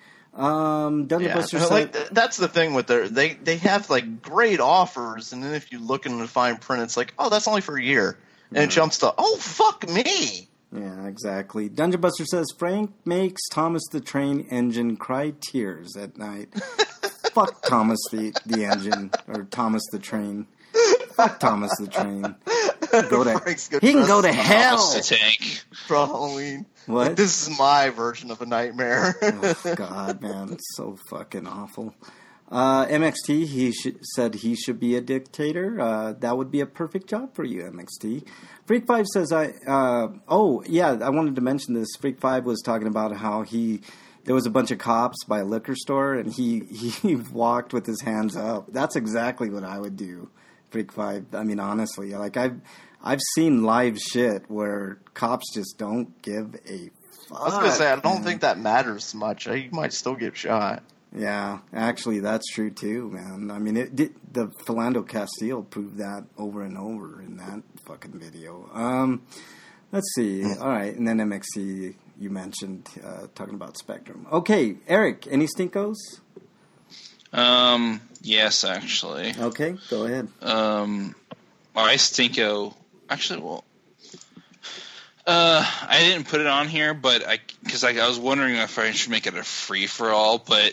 That's the thing with they have like great offers, and then if you look in the fine print, it's like, oh, that's only for a year, and it jumps to, oh, fuck me. Yeah, exactly. Dungeon Buster says Frank makes Thomas the Train Engine cry tears at night. Fuck Thomas the Engine or Thomas the Train. Fuck Thomas the Train. He can go to hell. The tank for Halloween. What? Like, this is my version of a nightmare. Oh, God, man, it's so fucking awful. MXT, said he should be a dictator. That would be a perfect job for you, MXT. Freak 5 says I wanted to mention this. Freak 5 was talking about how he there was a bunch of cops by a liquor store, and he walked with his hands up. That's exactly what I would do. Freak Five. I mean, honestly, like I've seen live shit where cops just don't give a fuck. I was gonna say I don't think that matters much. You might still get shot. Yeah, actually, that's true too, man. I mean, the Philando Castile proved that over and over in that fucking video. Let's see. All right, and then MXC you mentioned talking about Spectrum. Okay, Eric, any stinkos? Yes, actually. Okay, go ahead. My stinko. Actually, well, I didn't put it on here, but because I was wondering if I should make it a free for all, but.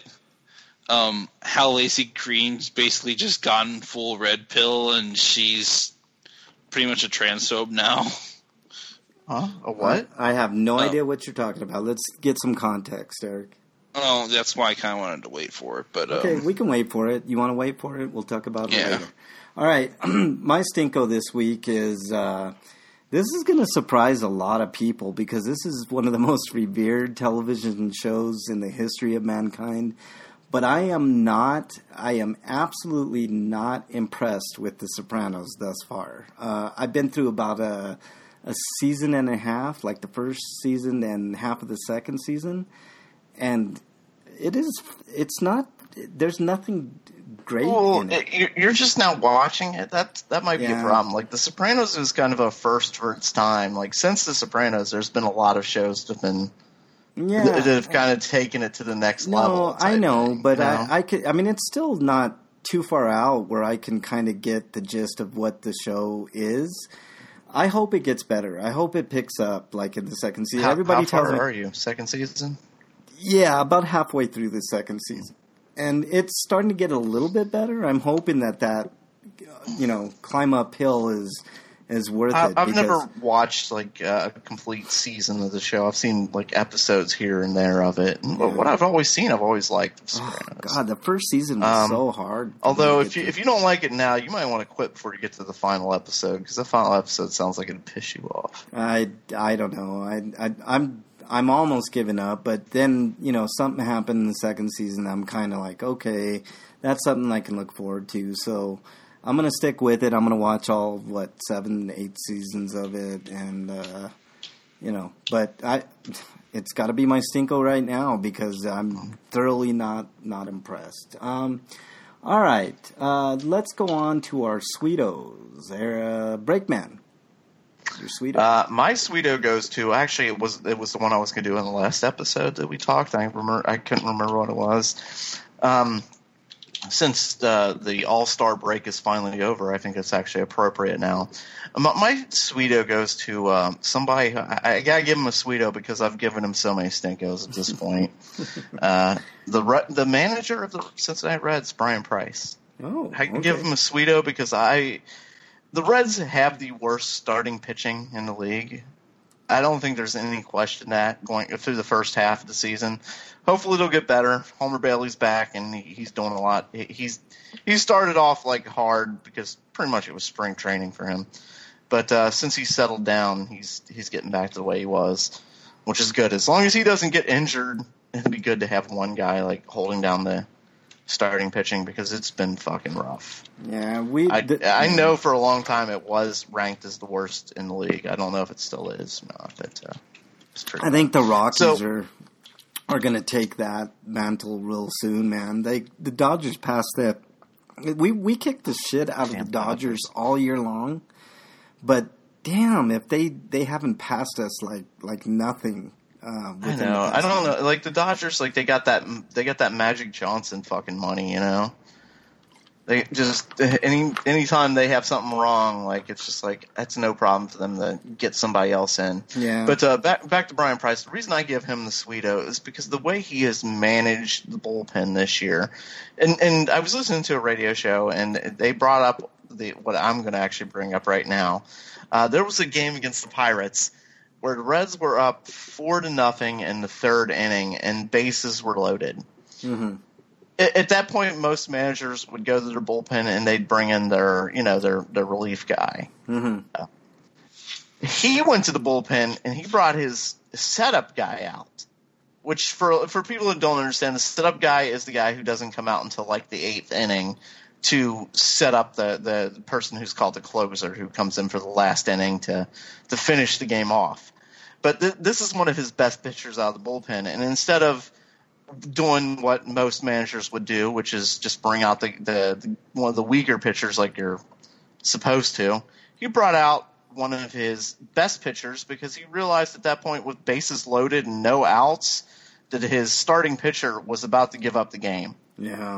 How Lacey Green's basically just gone full red pill, and she's pretty much a transphobe now. Huh? A what? I have no idea what you're talking about. Let's get some context, Eric. Oh, that's why I kind of wanted to wait for it. But okay, we can wait for it. You want to wait for it? We'll talk about it yeah. later. All right, my stinko this week is this is going to surprise a lot of people because this is one of the most revered television shows in the history of mankind. But I am absolutely not impressed with The Sopranos thus far. I've been through about a season and a half, like the first season and half of the second season. And it's not, there's nothing great in it. You're just now watching it. That might be a problem. Like The Sopranos is kind of a first for its time. Like since The Sopranos, there's been a lot of shows that have been that have kind of taken it to the next level. No, I know, but I could. I mean, it's still not too far out where I can kind of get the gist of what the show is. I hope it gets better. I hope it picks up like in the second season. How far are you? Second season? Yeah, about halfway through the second season, and it's starting to get a little bit better. I'm hoping that climb uphill is worth it. I've never watched like a complete season of the show. I've seen like episodes here and there of it. And what I've always seen, I've always liked The Sopranos. Oh, God, the first season was so hard. Although if you don't like it now, you might want to quit before you get to the final episode because the final episode sounds like it'd piss you off. I don't know. I'm almost giving up, but then something happened in the second season. I'm kind of like, okay, that's something I can look forward to. So. I'm going to stick with it. I'm going to watch all, 7, 8 seasons of it. And, but it's got to be my stinko right now because I'm thoroughly not impressed. All right. Let's go on to our Sweetos. Breakman. Your Sweeto. My Sweeto goes to, actually, it was the one I was going to do in the last episode that we talked. I couldn't remember what it was. Since the All-Star break is finally over, I think it's actually appropriate now. My Sweeto goes to somebody. I gotta give him a Sweeto because I've given him so many stinkos at this point. The manager of the Cincinnati Reds, Brian Price. Oh, I can give him a Sweeto because the Reds have the worst starting pitching in the league. I don't think there's any question that going through the first half of the season. Hopefully it'll get better. Homer Bailey's back, and he's doing a lot. He started off like hard because pretty much it was spring training for him. But since he's settled down, he's getting back to the way he was, which is good. As long as he doesn't get injured, it'd be good to have one guy like holding down the starting pitching because it's been fucking rough. Yeah, I know for a long time it was ranked as the worst in the league. I don't know if it still is or not, but it's true. I think the Rockies are going to take that mantle real soon, man. The Dodgers passed that. We kicked the shit out of the Dodgers all year long, but damn, if they haven't passed us like nothing. I know. I don't know. Like the Dodgers, like they got that Magic Johnson fucking money, They just anytime they have something wrong, like it's just like that's no problem for them to get somebody else in. Yeah. But back to Brian Price. The reason I give him the Sweeto is because the way he has managed the bullpen this year, and I was listening to a radio show and they brought up what I'm going to actually bring up right now. There was a game against the Pirates where the Reds were up 4-0 in the third inning and bases were loaded. Mm-hmm. At that point, most managers would go to their bullpen and they'd bring in their relief guy. Mm-hmm. He went to the bullpen and he brought his setup guy out. which for people who don't understand, the setup guy is the guy who doesn't come out until like the 8th inning to set up the person who's called the closer, who comes in for the last inning to finish the game off. But this is one of his best pitchers out of the bullpen, and instead of doing what most managers would do, which is just bring out the one of the weaker pitchers like you're supposed to, he brought out one of his best pitchers because he realized at that point, with bases loaded and no outs, that his starting pitcher was about to give up the game. Yeah.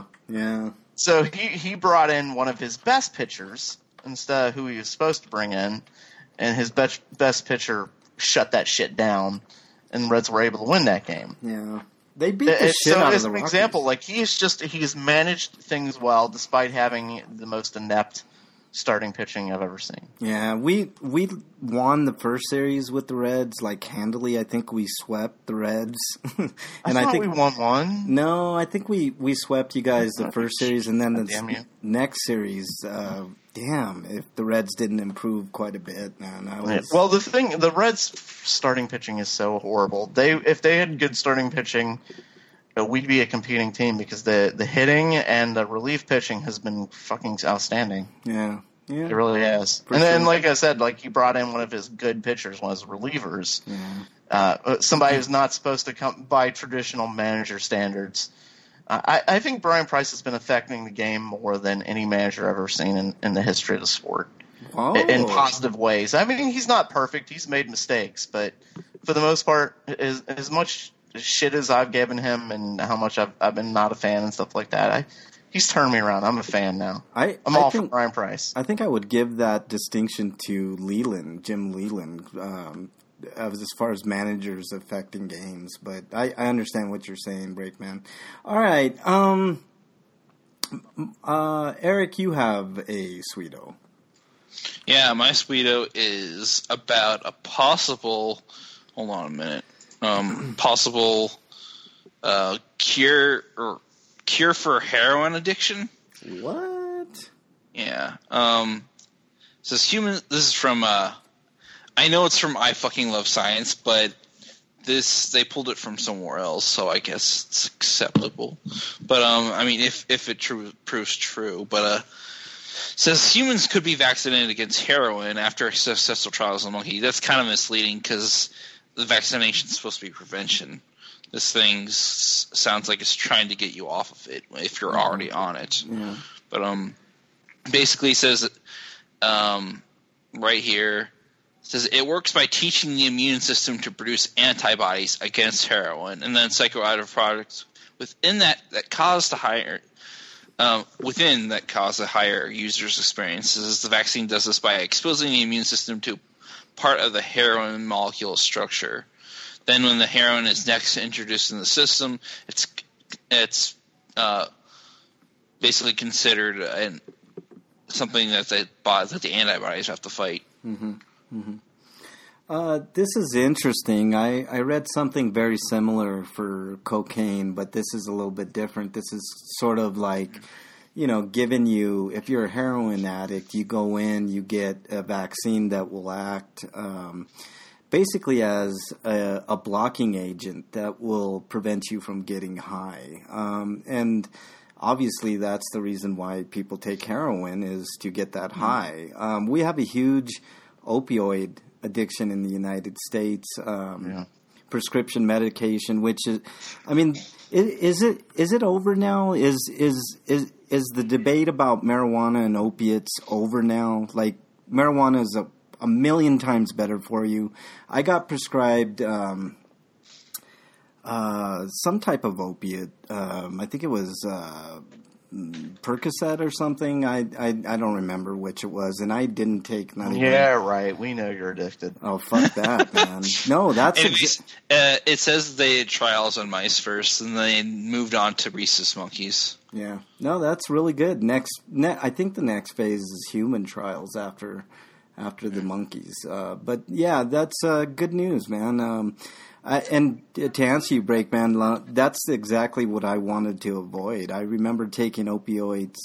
So he brought in one of his best pitchers instead of who he was supposed to bring in, and his best pitcher shut that shit down, and Reds were able to win that game. Yeah. They beat the shit out of the Rockies. So as an example, like he's managed things well despite having the most inept starting pitching I've ever seen. Yeah, we won the first series with the Reds like handily. I think we swept the Reds, and I think we won one. No, I think we swept you guys the first series, and then the next series. Damn, if the Reds didn't improve quite a bit, man. Well, the Reds' starting pitching is so horrible. If they had good starting pitching, we'd be a competing team because the hitting and the relief pitching has been fucking outstanding. Yeah. It really has. Then, like I said, like he brought in one of his good pitchers, one of his relievers, somebody who's not supposed to come by traditional manager standards. I think Brian Price has been affecting the game more than any manager I've ever seen in the history of the sport. Oh. In positive ways. I mean, he's not perfect. He's made mistakes, but for the most part, as much shit as I've given him and how much I've been not a fan and stuff like that, he's turned me around. I'm a fan now. I'm all for Brian Price. I think I would give that distinction to Jim Leland, as far as managers affecting games. But I understand what you're saying, Breakman. All right. Eric, you have a Sweeto. Yeah, my Sweeto is about a possible. Hold on a minute. Possible cure for heroin addiction. What? Yeah. Says human. This is from. I know it's from I Fucking Love Science, but they pulled it from somewhere else, so I guess it's acceptable. But I mean, if it proves true, but says humans could be vaccinated against heroin after successful trials on monkey. That's kind of misleading because the vaccination is supposed to be prevention. This thing sounds like it's trying to get you off of it if you're already on it. Yeah. But basically it says right here, it says it works by teaching the immune system to produce antibodies against heroin, and then psychoactive products within that cause the higher users' experiences. The vaccine does this by exposing the immune system to part of the heroin molecule structure. Then when the heroin is next introduced in the system, it's basically considered something that the antibodies have to fight. Mm-hmm. Mm-hmm. This is interesting. I read something very similar for cocaine, but this is a little bit different. This is sort of like, giving you, if you're a heroin addict, you go in, you get a vaccine that will act basically as a blocking agent that will prevent you from getting high. And obviously that's the reason why people take heroin, is to get that high. We have a huge opioid addiction in the United States. Prescription medication, which is, I mean, is it over now? Is the debate about marijuana and opiates over now? Like, marijuana is a million times better for you. I got prescribed some type of opiate. I think it was Percocet or something. I don't remember which it was, and I didn't take none. Yeah, right. We know you're addicted. Oh, fuck that, man. No, that's it says they had trials on mice first, and they moved on to rhesus monkeys. Yeah, no, that's really good. I think the next phase is human trials after the monkeys. But yeah, that's good news, man. And to answer you, Breakman, that's exactly what I wanted to avoid. I remember taking opiates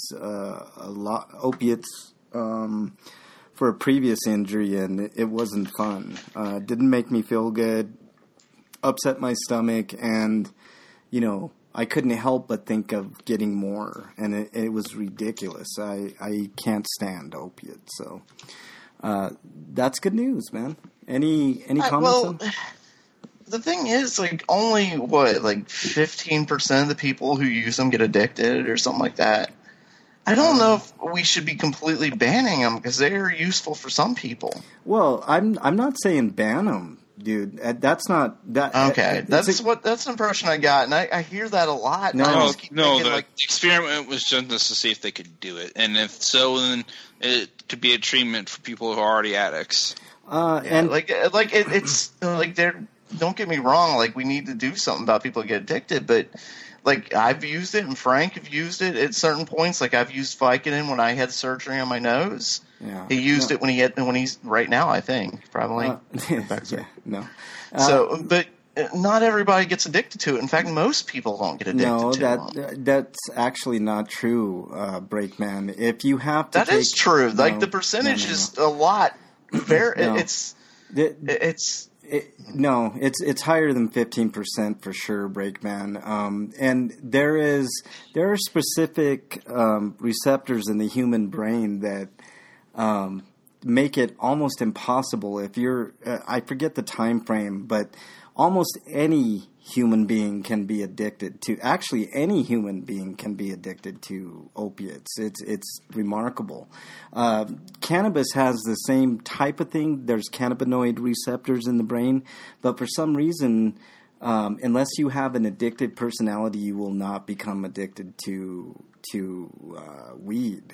for a previous injury, and it wasn't fun. It didn't make me feel good. upset my stomach, and I couldn't help but think of getting more, and it was ridiculous. I can't stand opiates, so that's good news, man. Any comments? The thing is, like, only 15% of the people who use them get addicted or something like that. I don't know if we should be completely banning them because they are useful for some people. Well, I'm not saying ban them, dude. That's not that. Okay, that's an impression I got, and I hear that a lot. The experiment was just to see if they could do it, and if so, then it could be a treatment for people who are already addicts. It's like they're. Don't get me wrong. Like, we need to do something about people who get addicted, but. Like, I've used it, and Frank have used it at certain points. Like, I've used Vicodin when I had surgery on my nose. Yeah. He used it when he's right now, I think, probably. But not everybody gets addicted to it. In fact, most people don't get addicted to it. That's actually not true, Breakman. If you have to That is true. Like, the percentage is a lot. It's higher than 15% for sure, Breakman. And there are specific receptors in the human brain that make it almost impossible. If you're, I forget the time frame, but almost any human being can be addicted to. Actually, any human being can be addicted to opiates. It's remarkable. Cannabis has the same type of thing. There's cannabinoid receptors in the brain, but for some reason, unless you have an addicted personality, you will not become addicted to weed.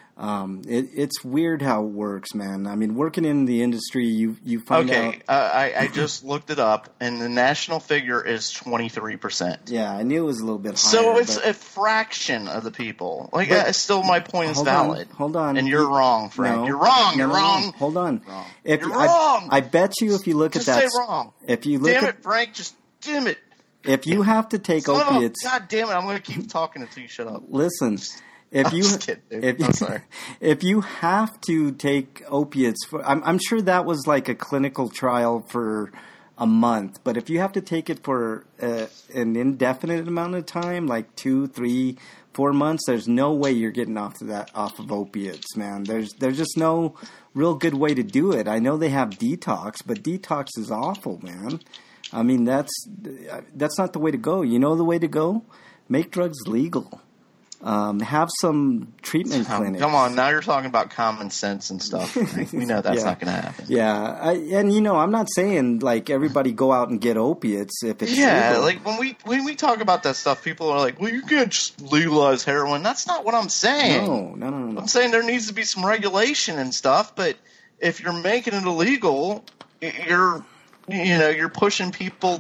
It's weird how it works, man. I mean, working in the industry, you find out. Okay, I just looked it up, and the national figure is 23%. Yeah, I knew it was a little bit higher. So it's a fraction of the people. Like, still, my point is valid. Hold on. And you're wrong, Frank. No, you're wrong. You're wrong. Hold on. Wrong. You're wrong. I bet you if you look just at that. Just say wrong. If you look damn it, Frank. Just damn it. If you have to take opiates. God damn it! I'm going to keep talking until you shut up. Listen. I'm sorry. If you have to take opiates, I'm sure that was like a clinical trial for a month. But if you have to take it for an indefinite amount of time, like 2, 3, 4 months, there's no way you're getting off of opiates, man. There's just no real good way to do it. I know they have detox, but detox is awful, man. I mean, that's not the way to go. You know the way to go? Make drugs legal. Have some treatment clinics. Come on, now you're talking about common sense and stuff. Right? We know that's not going to happen. Yeah, I'm not saying like everybody go out and get opiates if it's legal. Like when we talk about that stuff, people are like, "Well, you can't just legalize heroin." That's not what I'm saying. No. I'm saying there needs to be some regulation and stuff. But if you're making it illegal, you're pushing people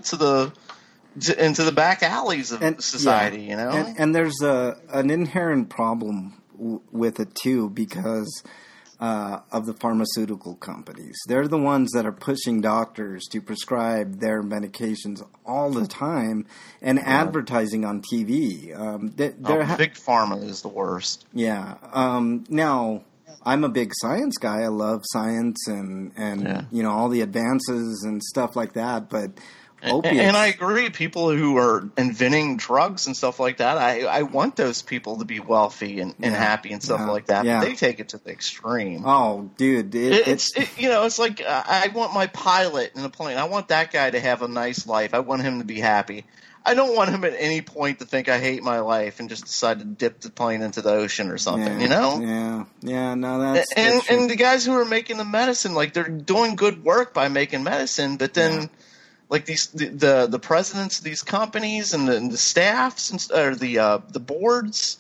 into the back alleys of society, And there's an inherent problem with it too because of the pharmaceutical companies. They're the ones that are pushing doctors to prescribe their medications all the time and advertising on TV. Big pharma is the worst. Yeah. Now, I'm a big science guy. I love science and all the advances and stuff like that, but and I agree. People who are inventing drugs and stuff like that, I want those people to be wealthy and happy and stuff like that. Yeah. But they take it to the extreme. Oh, dude, it's like I want my pilot in a plane. I want that guy to have a nice life. I want him to be happy. I don't want him at any point to think I hate my life and just decide to dip the plane into the ocean or something. Yeah. No, that's and the guys who are making the medicine, like they're doing good work by making medicine, but then. Yeah. Like the presidents of these companies and the staffs or the boards,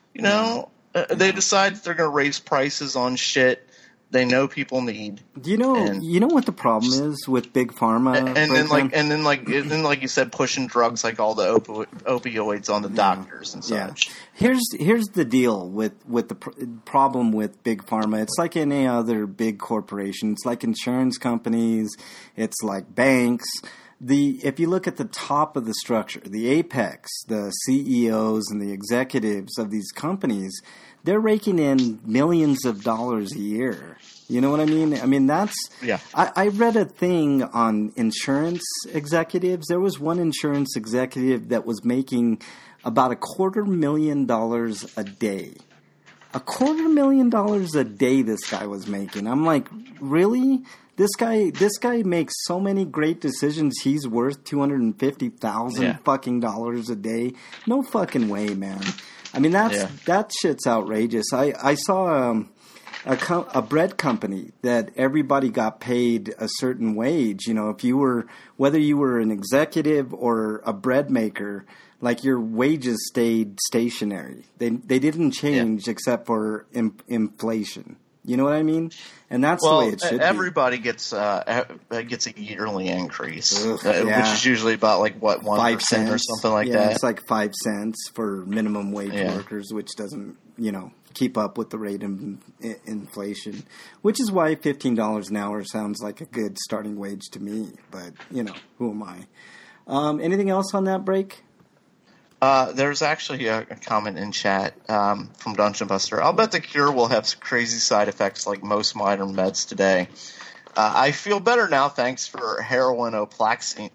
they decide that they're going to raise prices on shit they know people need. Do you know what the problem is with big pharma? And then like you said, pushing drugs like all the opioids on the doctors and such. Yeah. Here's the deal with the problem with big pharma. It's like any other big corporation. It's like insurance companies. It's like banks. If you look at the top of the structure, the apex, the CEOs and the executives of these companies, they're raking in millions of dollars a year. You know what I mean? I mean, that's... Yeah. I read a thing on insurance executives. There was one insurance executive that was making about $250,000 a day. $250,000 a day this guy was making. I'm like, really? This guy makes so many great decisions. He's worth $250,000 fucking dollars a day. No fucking way, man. I mean, that shit's outrageous. I saw a bread company that everybody got paid a certain wage. You know, if you were, whether you were an executive or a bread maker, like your wages stayed stationary. They didn't change except for inflation. You know what I mean? And that's the way it should be. Everybody gets a yearly increase, which is usually about like what 1% or something like that. It's like 5 cents for minimum wage workers, which doesn't keep up with the rate of inflation. Which is why $15 an hour sounds like a good starting wage to me. But who am I? Anything else on that break? There's actually a comment in chat from Dungeon Buster. I'll bet the cure will have crazy side effects like most modern meds today. I feel better now thanks for heroin Aplaxino,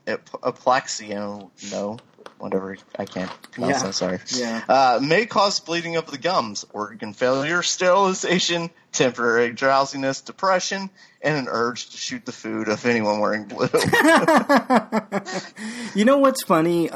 whatever, I can't pronounce that, sorry. Yeah. May cause bleeding of the gums, organ failure, sterilization, temporary drowsiness, depression, and an urge to shoot the food of anyone wearing blue. You know what's funny?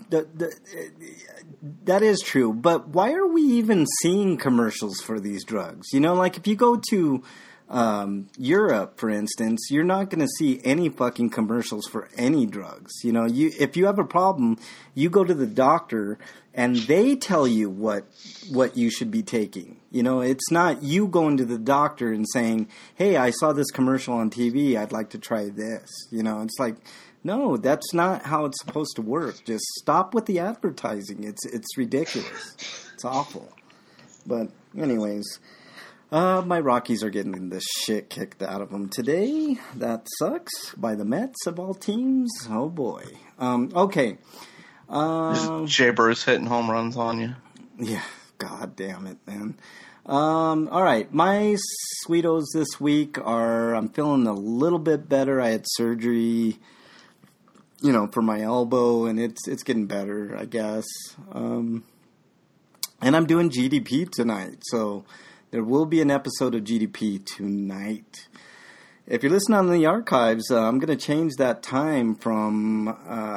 That is true, but why are we even seeing commercials for these drugs? Like if you go to Europe, for instance, you're not going to see any fucking commercials for any drugs. If you have a problem, you go to the doctor and they tell you what you should be taking. It's not you going to the doctor and saying, "Hey, I saw this commercial on TV. I'd like to try this." It's like, no, that's not how it's supposed to work. Just stop with the advertising. It's ridiculous. It's awful. But anyways, my Rockies are getting the shit kicked out of them today. That sucks. By the Mets of all teams. Oh boy. Okay. Jay Bruce hitting home runs on you. Yeah. God damn it, man. All right. My sweetos this week are, I'm feeling a little bit better. I had surgery, for my elbow, and it's getting better, I guess. And I'm doing GDP tonight, so there will be an episode of GDP tonight. If you're listening on the archives, I'm going to change that time from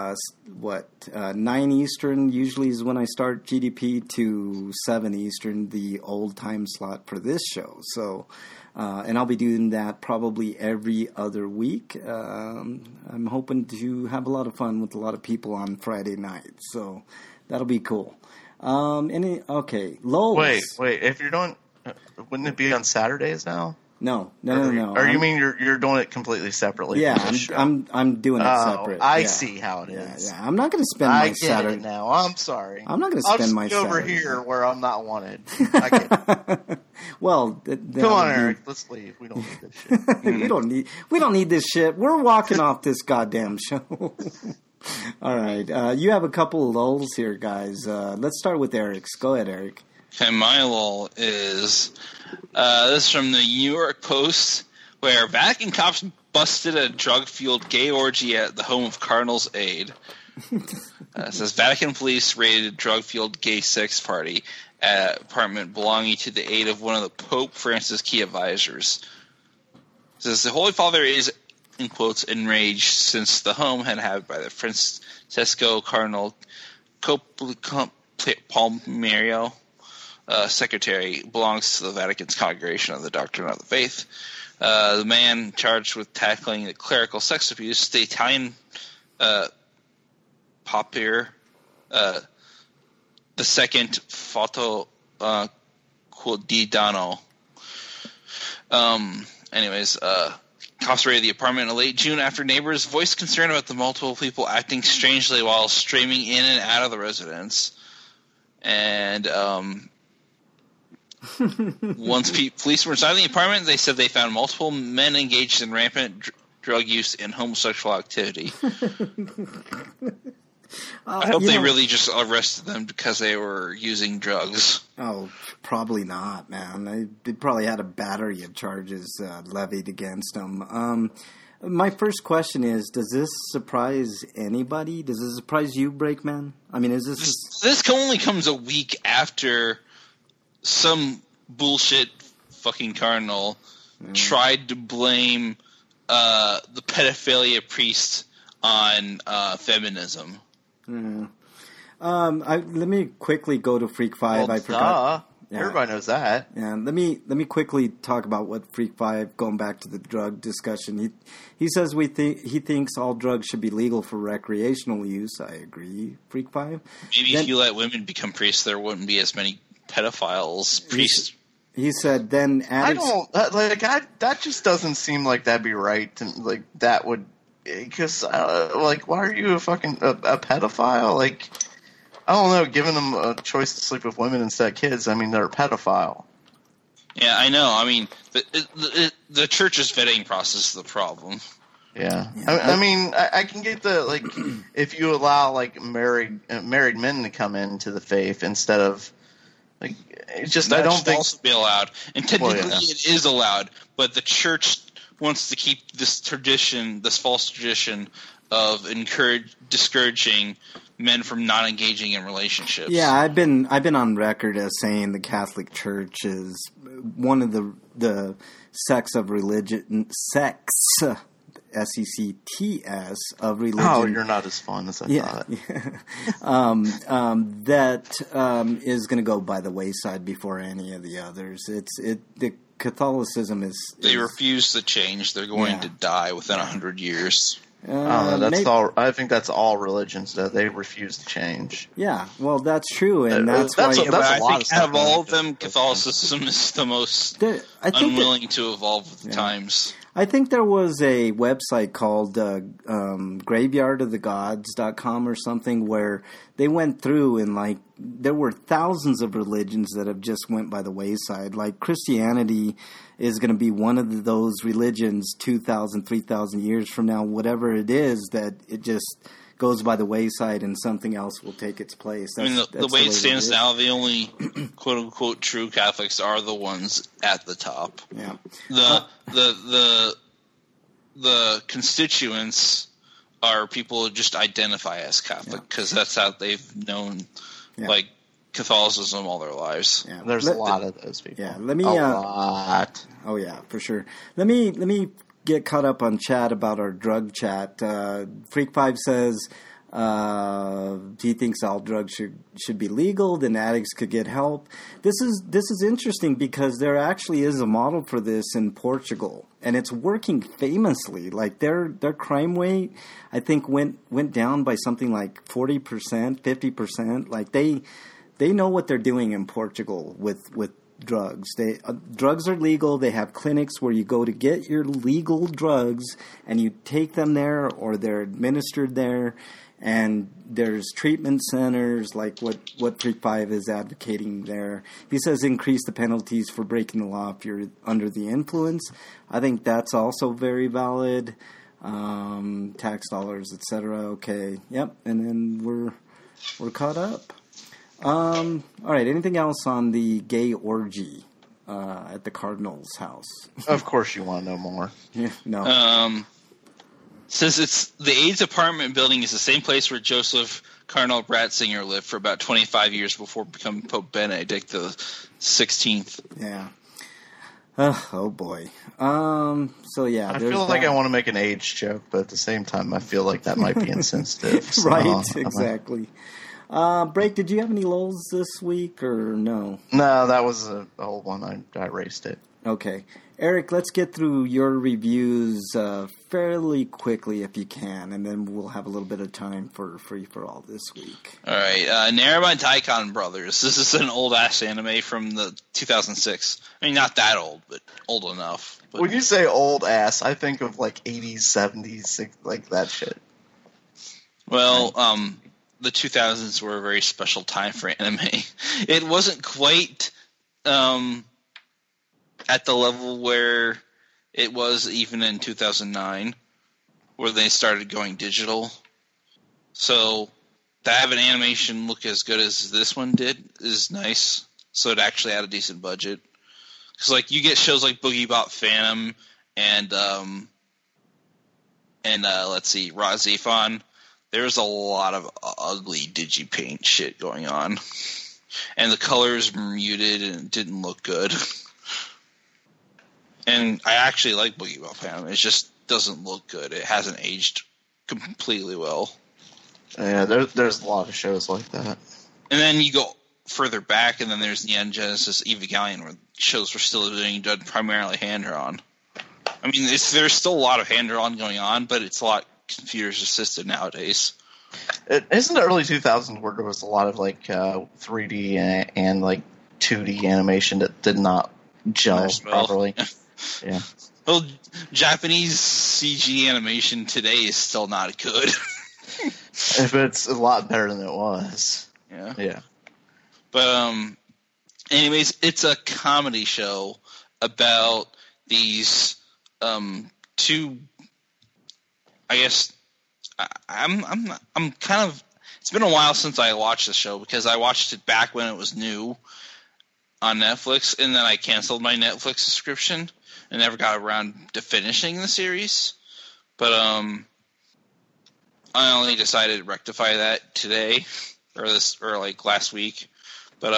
9 Eastern usually is when I start GDP to 7 Eastern, the old time slot for this show. So, and I'll be doing that probably every other week. I'm hoping to have a lot of fun with a lot of people on Friday night. So that'll be cool. Okay, Lowe's. Wait. If you're doing, wouldn't it be on Saturdays now? No. Or you mean you're doing it completely separately? Yeah, I'm doing it separate. I see how it is. Yeah. I'm not going to spend my Saturday. I get it now. I'm sorry. I'm not going to spend my Saturday. I'll just be over here where I'm not wanted. I get it. Well, come on, Eric. Let's leave. We don't need this shit. we don't need this shit. We're walking off this goddamn show. All right. You have a couple of lulls here, guys. Let's start with Eric's. Go ahead, Eric. Okay, my lull is this is from the New York Post, where Vatican cops busted a drug-fueled gay orgy at the home of Cardinal's aide. It says Vatican police raided drug-fueled gay sex party at an apartment belonging to the aide of one of the Pope Francis' key advisors. It says the Holy Father is, in quotes, enraged since the home had inhabited by the Francesco Cardinal Palmerio. Secretary belongs to the Vatican's Congregation of the Doctrine of the Faith. The man charged with tackling the clerical sex abuse, the Italian Papir, the second Foto Quotidiano. Cops raided the apartment in late June after neighbors voiced concern about the multiple people acting strangely while streaming in and out of the residence. And once police were inside the apartment, they said they found multiple men engaged in rampant drug use and homosexual activity. I hope you they know- really just arrested them because they were using drugs. Oh, probably not, man. They probably had a battery of charges levied against them. My first question is, does this surprise anybody? Does this surprise you, Breakman? I mean, is this... This only comes a week after some bullshit fucking cardinal tried to blame the pedophilia priest on feminism. let me quickly go to Freak 5. Well, I forgot. duh. Everybody knows that. Yeah, let me quickly talk about what Freak 5, going back to the drug discussion. He says he thinks all drugs should be legal for recreational use. I agree, Freak 5. Maybe if you let women become priests, there wouldn't be as many pedophiles. Priests. He said then addicts... That just doesn't seem like that'd be right. And that would, because why are you a pedophile? Like, I don't know, giving them a choice to sleep with women instead of kids, I mean, they're a pedophile. Yeah, I know. I mean, the church's vetting process is the problem. Yeah. I mean, I can get if you allow, married men to come into the faith instead of, it's just, I don't think... also be allowed. And technically it is allowed, but the church wants to keep this false tradition of discouraging men from not engaging in relationships. Yeah, I've been on record as saying the Catholic Church is one of the sects of religion, S-E-C-T-S, of religion. Oh, you're not as fun as I thought. That is going to go by the wayside before any of the others. The Catholicism is... They refuse to change. They're going to die within 100 years. I think that's all religions, that they refuse to change. Yeah, well, that's true, and that's that's why... a lot I of think stuff out of all of them, Catholicism is the most unwilling to evolve with the times. I think there was a website called graveyardofthegods.com or something where they went through and there were thousands of religions that have just went by the wayside. Like Christianity is going to be one of those religions 2,000, 3,000 years from now, whatever it is, that it just goes by the wayside and something else will take its place. I mean, the way it stands now, the only quote-unquote true Catholics are the ones at the top. Yeah. The constituents are people who just identify as Catholic because that's how they've known Catholicism all their lives. Yeah. There's a lot of those people. Yeah, a lot. Oh yeah, for sure. Let me get caught up on chat about our drug chat. Freak 5 says he thinks all drugs should be legal, then addicts could get help. This is interesting because there actually is a model for this in Portugal, and it's working famously. Like their crime rate, I think went down by something like 40%, 50%. Like they know what they're doing in Portugal with drugs. Drugs are legal. They have clinics where you go to get your legal drugs and you take them there or they're administered there. And there's treatment centers like what Freak 5 is advocating there. He says increase the penalties for breaking the law if you're under the influence. I think that's also very valid. Tax dollars, etc. Okay. Yep. And then we're caught up. All right. Anything else on the gay orgy at the Cardinal's house? Of course, you want to know more. Yeah, no. Says it's the AIDS apartment building is the same place where Joseph Cardinal Ratzinger lived for about 25 years before becoming Pope Benedict the 16th. Yeah. Oh boy. So yeah. I feel like I want to make an age joke, but at the same time, I feel like that might be insensitive. So, right. Exactly. Break, did you have any lulls this week or no? No, that was an old one. I erased it. Okay. Eric, let's get through your reviews fairly quickly if you can, and then we'll have a little bit of time for Free For All this week. All right. Narima Daikon Brothers. This is an old-ass anime from the 2006. I mean, not that old, but old enough. But when you say old ass, I think of 80s, 70s, like that shit. Well, the 2000s were a very special time for anime. It wasn't quite at the level where it was even in 2009, where they started going digital. So to have an animation look as good as this one did is nice. So it actually had a decent budget. Because like you get shows like Boogie Bop Phantom and let's see, Ra Zephon. There's a lot of ugly digipaint shit going on, and the colors were muted and it didn't look good. And I actually like Boogie Bop Phantom. It just doesn't look good. It hasn't aged completely well. Yeah, there's a lot of shows like that. And then you go further back, and then there's Neon Genesis Evangelion, where shows were still being done primarily hand-drawn. I mean, there's still a lot of hand-drawn going on, but it's a lot computers-assisted nowadays. Isn't the early 2000s where there was a lot of like 3D and like 2D animation that did not gel properly? Yeah. Well, Japanese CG animation today is still not good. But it's a lot better than it was. Yeah. Yeah. But anyways, it's a comedy show about these two. I guess I'm kind of. It's been a while since I watched the show because I watched it back when it was new on Netflix, and then I canceled my Netflix subscription and never got around to finishing the series. But I only decided to rectify that today or like last week. But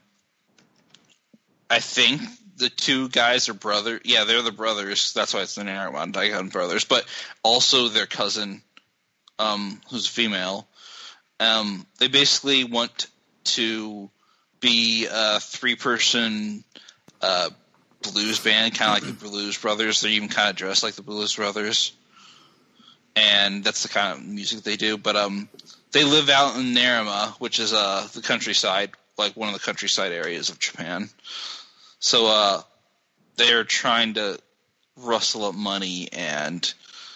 I think the two guys are brothers. Yeah, they're the brothers. That's why it's the Naruman Daikon brothers. But also their cousin, who's female. They basically want to be a 3-person blues band, kind of like the Blues Brothers. They're even kind of dressed like the Blues Brothers. And that's the kind of music they do. But they live out in Naruma, which is the countryside, like one of the countryside areas of Japan. So they're trying to rustle up money and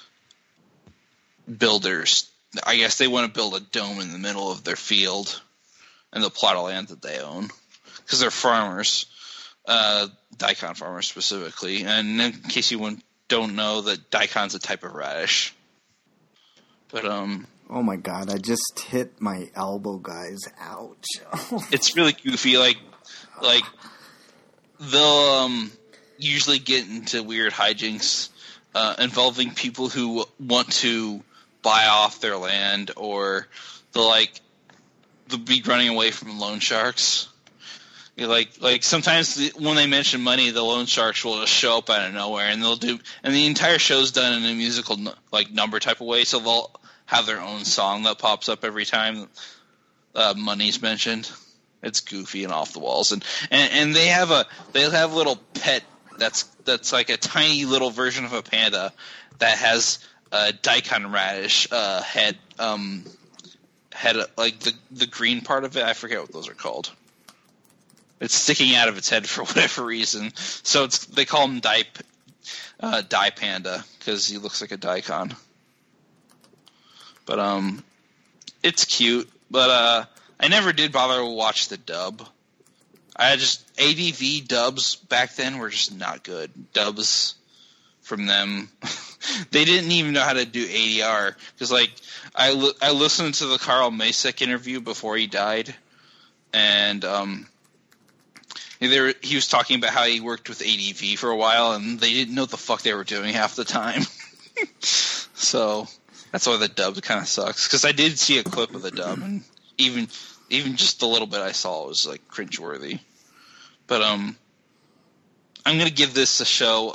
builders. I guess they want to build a dome in the middle of their field and the plot of land that they own. Because they're farmers, daikon farmers specifically. And in case you don't know, that daikon's a type of radish. But oh my god, I just hit my elbow, guys. Ouch. It's really goofy. Like they'll usually get into weird hijinks involving people who want to buy off their land, or they'll be running away from loan sharks. Like sometimes when they mention money, the loan sharks will just show up out of nowhere, and the entire show's done in a musical number type of way. So they'll have their own song that pops up every time money's mentioned. It's goofy and off the walls, and they have a little pet that's like a tiny little version of a panda that has a daikon radish head like the green part of it. I forget what those are called. It's sticking out of its head for whatever reason. So they call him Dai Panda because he looks like a daikon. But it's cute. But I never did bother to watch the dub. ADV dubs back then were just not good. Dubs from them, they didn't even know how to do ADR. Because I listened to the Carl Macek interview before he died, and he was talking about how he worked with ADV for a while, and they didn't know what the fuck they were doing half the time. So that's why the dub kind of sucks. Because I did see a clip of the dub, and even just the little bit I saw was like cringeworthy. But I'm gonna give this a show.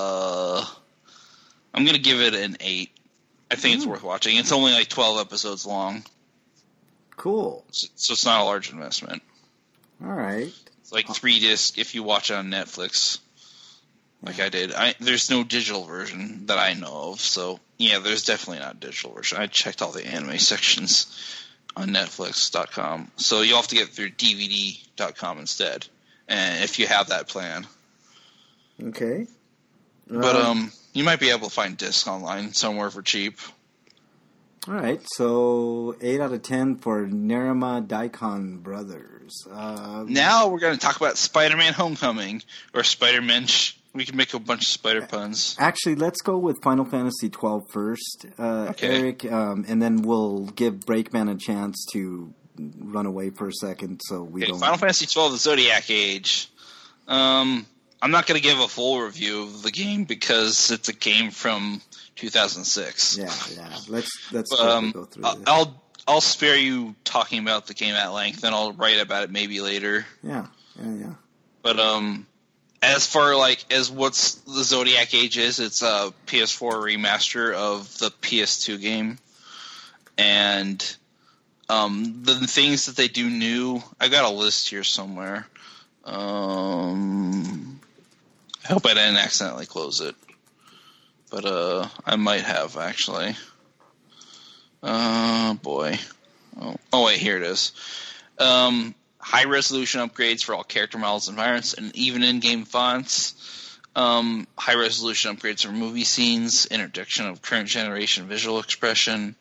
I'm gonna give it an 8. I think it's worth watching. It's only like 12 episodes long. Cool. So it's not a large investment. All right. It's like 3 discs if you watch it on Netflix, like I did. There's no digital version that I know of, so yeah, there's definitely not a digital version. I checked all the anime sections on Netflix.com, so you'll have to get through DVD.com instead, and if you have that plan. Okay. But you might be able to find discs online somewhere for cheap. All right, so 8 out of 10 for Naruma Daikon Brothers. Now we're going to talk about Spider-Man Homecoming, or Spider-Mensch We can make a bunch of spider puns. Actually, let's go with Final Fantasy 12 first, Eric, and then we'll give Breakman a chance to run away for a second so we don't... Final Fantasy 12, the Zodiac Age. I'm not going to give a full review of the game because it's a game from 2006. Yeah. Let's go through this. I'll spare you talking about the game at length, and I'll write about it maybe later. Yeah. But as far as what's the Zodiac Age is, it's a PS4 remaster of the PS2 game, and the things that they do new. I got a list here somewhere. I hope I didn't accidentally close it, but I might have actually. Boy. Oh wait, here it is. High-resolution upgrades for all character models and environments, and even in-game fonts. High-resolution upgrades for movie scenes, introduction of current-generation visual expression,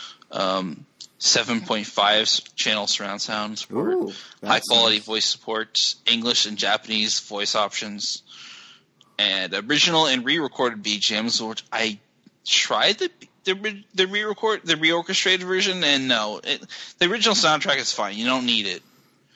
7.5 channel surround sound support, high-quality nice. Voice support, English and Japanese voice options, and original and re-recorded BGMs, which I tried the reorchestrated version, and no, the original soundtrack is fine. You don't need it.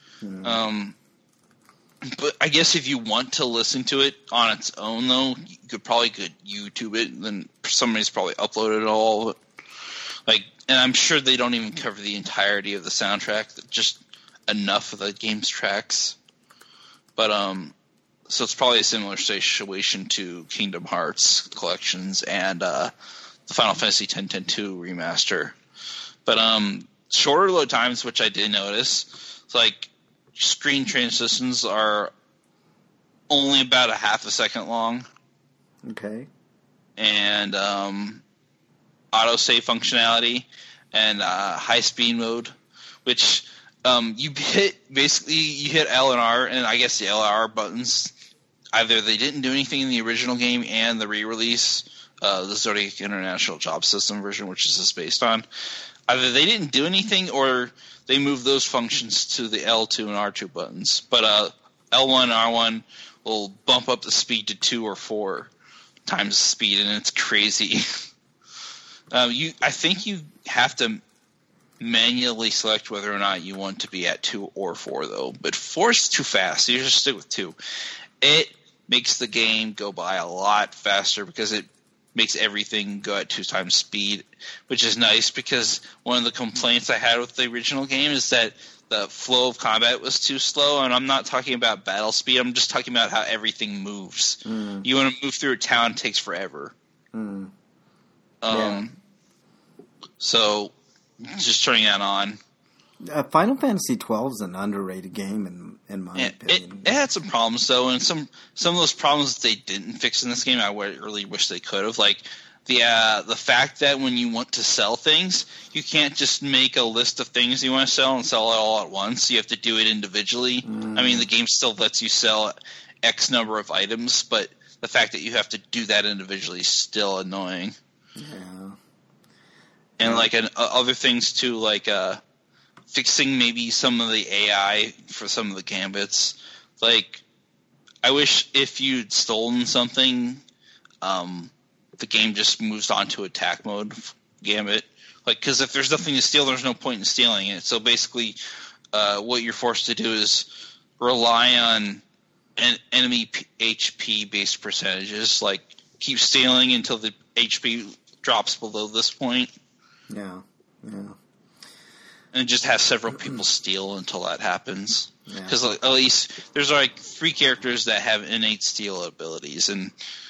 But I guess if you want to listen to it on its own, though, you could YouTube it, and then somebody's probably uploaded it all. And I'm sure they don't even cover the entirety of the soundtrack, just enough of the game's tracks. But so it's probably a similar situation to Kingdom Hearts collections and the Final Fantasy X-10-2 remaster. But shorter load times, which I did notice, it's screen transitions are only about a half a second long. Okay. And autosave functionality and high speed mode, which you hit L and R, and I guess the L and R buttons, either they didn't do anything in the original game and the re-release, the Zodiac International Job System version, which this is based on, either they didn't do anything or they moved those functions to the L2 and R2 buttons. But L1 and R1 will bump up the speed to 2 or 4 times the speed, and it's crazy. I think you have to manually select whether or not you want to be at 2 or 4, though. But 4 is too fast. You just stick with 2. It makes the game go by a lot faster because it makes everything go at 2 times speed, which is nice because one of the complaints I had with the original game is that the flow of combat was too slow, and I'm not talking about battle speed. I'm just talking about how everything moves. You want to move through a town, it takes forever. So just turning that on. Final Fantasy 12 is an underrated game in my opinion. It had some problems though, and some of those problems they didn't fix in this game I really wish they could have. Like the fact that when you want to sell things, you can't just make a list of things you want to sell and sell it all at once. You have to do it individually. I mean, the game still lets you sell X number of items, but the fact that you have to do that individually is still annoying. Yeah. And other things too, fixing maybe some of the AI for some of the gambits. I wish if you'd stolen something, the game just moves on to attack mode gambit. Because if there's nothing to steal, there's no point in stealing it. So basically, what you're forced to do is rely on enemy HP based percentages. Keep stealing until the HP drops below this point. Yeah. And just have several people steal until that happens. Because at least there's 3 characters that have innate steal abilities, and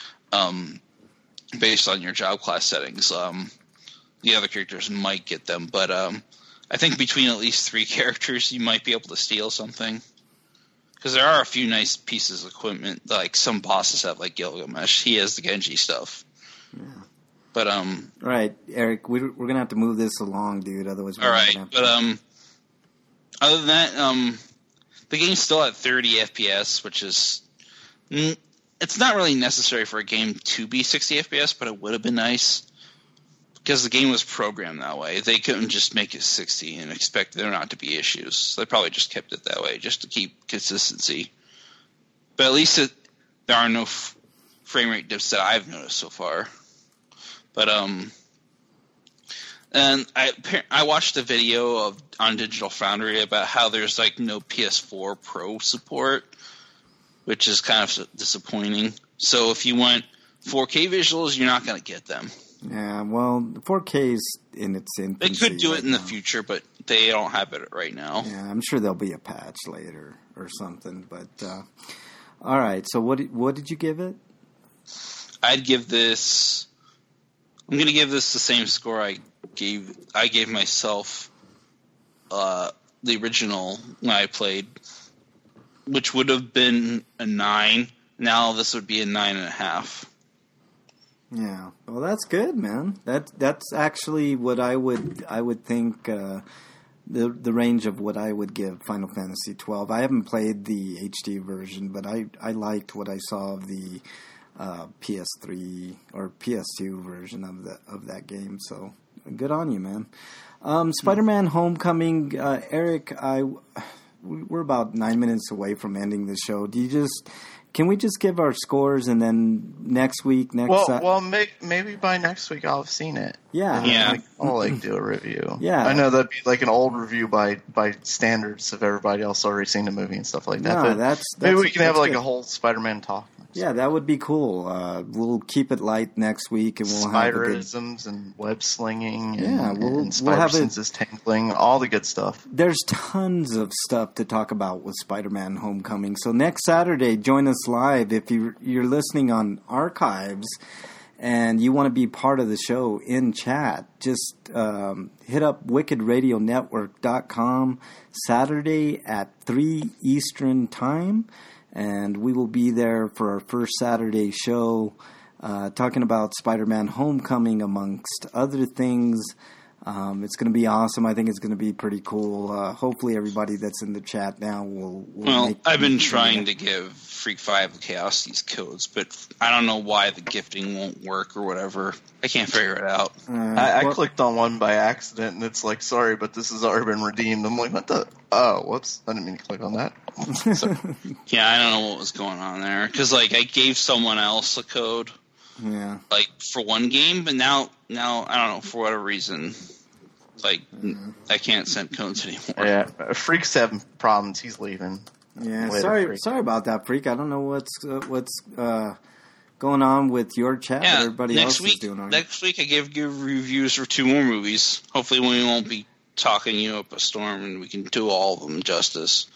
based on your job class settings, the other characters might get them. But I think between at least 3 characters, you might be able to steal something. Because there are a few nice pieces of equipment, some bosses have, Gilgamesh. He has the Genji stuff. Yeah. But all right, Eric, we're gonna have to move this along, dude. Otherwise, all right. But other than that, the game's still at 30 FPS, which is it's not really necessary for a game to be 60 FPS, but it would have been nice because the game was programmed that way. They couldn't just make it 60 and expect there not to be issues. So they probably just kept it that way just to keep consistency. But at least there are no frame rate dips that I've noticed so far. But and I watched a video on Digital Foundry about how there's like no PS4 Pro support, which is kind of disappointing. So if you want 4K visuals, you're not going to get them. Yeah, well, 4K is in its infancy. They could do it right in the now. future, but they don't have it right now. Yeah, I'm sure there'll be a patch later or something. But all right, so what did you give it? I'd give this. I'm going to give this the same score I gave myself the original when I played, which would have been a 9. Now this would be a 9.5. Yeah, well, that's good, man. That's actually what I would think the range of what I would give Final Fantasy 12. I haven't played the HD version, but I liked what I saw of the PS3 or PS2 version of that game. So good on you, man. Spider-Man: Homecoming, Eric. We're about 9 minutes away from ending the show. Can we just give our scores and then next week? Maybe by next week I'll have seen it. Yeah. And Yeah. I'll do a review. Yeah. I know that'd be like an old review by standards of everybody else already seen the movie and stuff like that. No, But that's maybe we can have like good. a whole Spider-Man talk. Yeah, that would be cool. We'll keep it light next week, and we'll have a good. Spiderisms and web slinging. Yeah, and, we'll and spider have a- senses tingling, all the good stuff. There's tons of stuff to talk about with Spider-Man: Homecoming. So next Saturday, join us live. If you're listening on archives and you want to be part of the show in chat, just hit up wickedradionetwork.com Saturday at 3 Eastern Time. And we will be there for our first Saturday show, talking about Spider-Man: Homecoming, amongst other things. It's going to be awesome. I think it's going to be pretty cool. Hopefully, everybody that's in the chat now will Well, make I've been trying to give Freak 5 of Chaos these codes, but I don't know why the gifting won't work or whatever. I can't figure it out. I clicked on one by accident, and it's like, sorry, but this has already been redeemed. I'm like, what the? Oh, whoops. I didn't mean to click on that. So, Yeah, I don't know what was going on there. Because, like, I gave someone else a code, Yeah. like, for one game, but now I don't know, for whatever reason, like, I can't send codes anymore. yeah, Freak's having problems. He's leaving. Yeah, Later, sorry about that, Freak. I don't know what's going on with your chat, but Yeah, everybody else is doing all right. next week I give reviews for 2 more movies. Hopefully we won't be talking you up a storm and we can do all of them justice.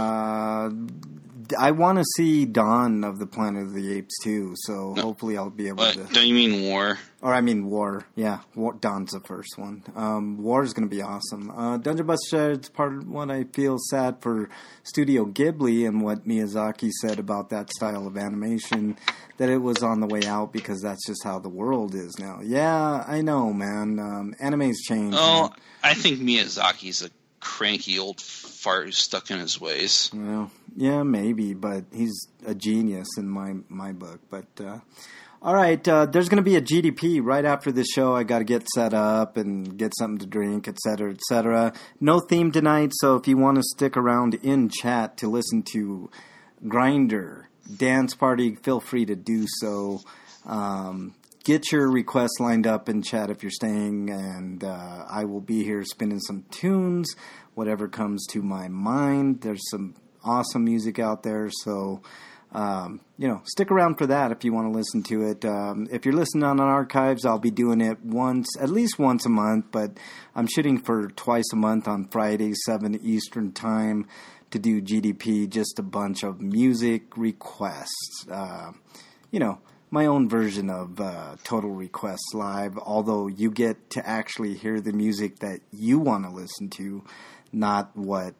I want to see Dawn of the Planet of the Apes too, so hopefully I'll be able But to. don't you mean War? Or I mean War, yeah. Dawn's the first one. War is going to be awesome. Dungeon Buster is part of what I feel sad for Studio Ghibli and what Miyazaki said about that style of animation, that it was on the way out because that's just how the world is now. Yeah, I know, man. Anime's changed. Oh, man. I think Miyazaki's a cranky old fart who's stuck in his ways. Well, yeah, maybe, but he's a genius in my book. But all right, there's going to be a GDP right after the show. I got to get set up and get something to drink, et cetera, et cetera. No theme tonight, so if you want to stick around in chat to listen to Grindr Dance Party, feel free to do so. Get your requests lined up in chat if you're staying, and I will be here spinning some tunes, whatever comes to my mind. There's some awesome music out there, so stick around for that if you want to listen to it. If you're listening on archives, I'll be doing it at least once a month, but I'm shooting for twice a month on Friday, 7 Eastern Time, to do GDP, just a bunch of music requests. My own version of Total Requests Live, although you get to actually hear the music that you want to listen to, not what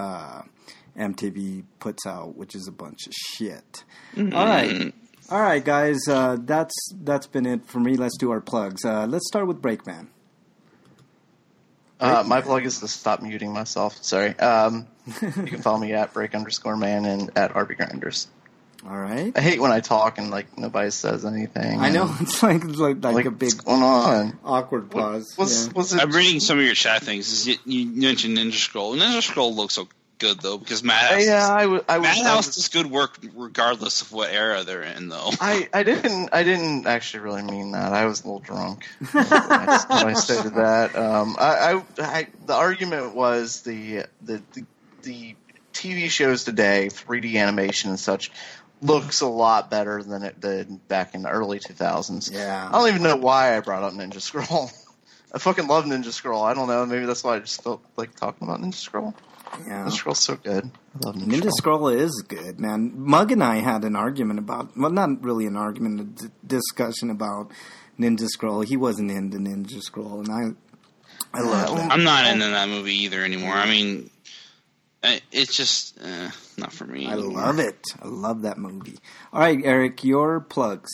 MTV puts out, which is a bunch of shit. Mm-hmm. All right, guys, that's been it for me. Let's do our plugs. Let's start with Breakman. My plug is to stop muting myself. Sorry. You can follow me at break_man and at RB Grinders. All right. I hate when I talk and nobody says anything. I know, it's like a big what's going on? awkward pause. Was it? I'm reading some of your chat things. You mentioned Ninja Scroll. Ninja Scroll looks good though, because Madhouse. Madhouse does good work regardless of what era they're in, though. I didn't actually really mean that. I was a little drunk when I stated that. The argument was the TV shows today, 3D animation and such, looks a lot better than it did back in the early 2000s. Yeah. I don't even know why I brought up Ninja Scroll. I fucking love Ninja Scroll. I don't know. Maybe that's why I just felt like talking about Ninja Scroll. Yeah. Ninja Scroll's so good. I love Ninja Scroll is good, man. Mug and I had an argument about, well, not really an argument, a discussion about Ninja Scroll. He wasn't into Ninja Scroll, and I love that. I'm not into that movie either anymore. I mean, it's just not for me anymore. I love it. I love that movie. All right, Eric, your plugs.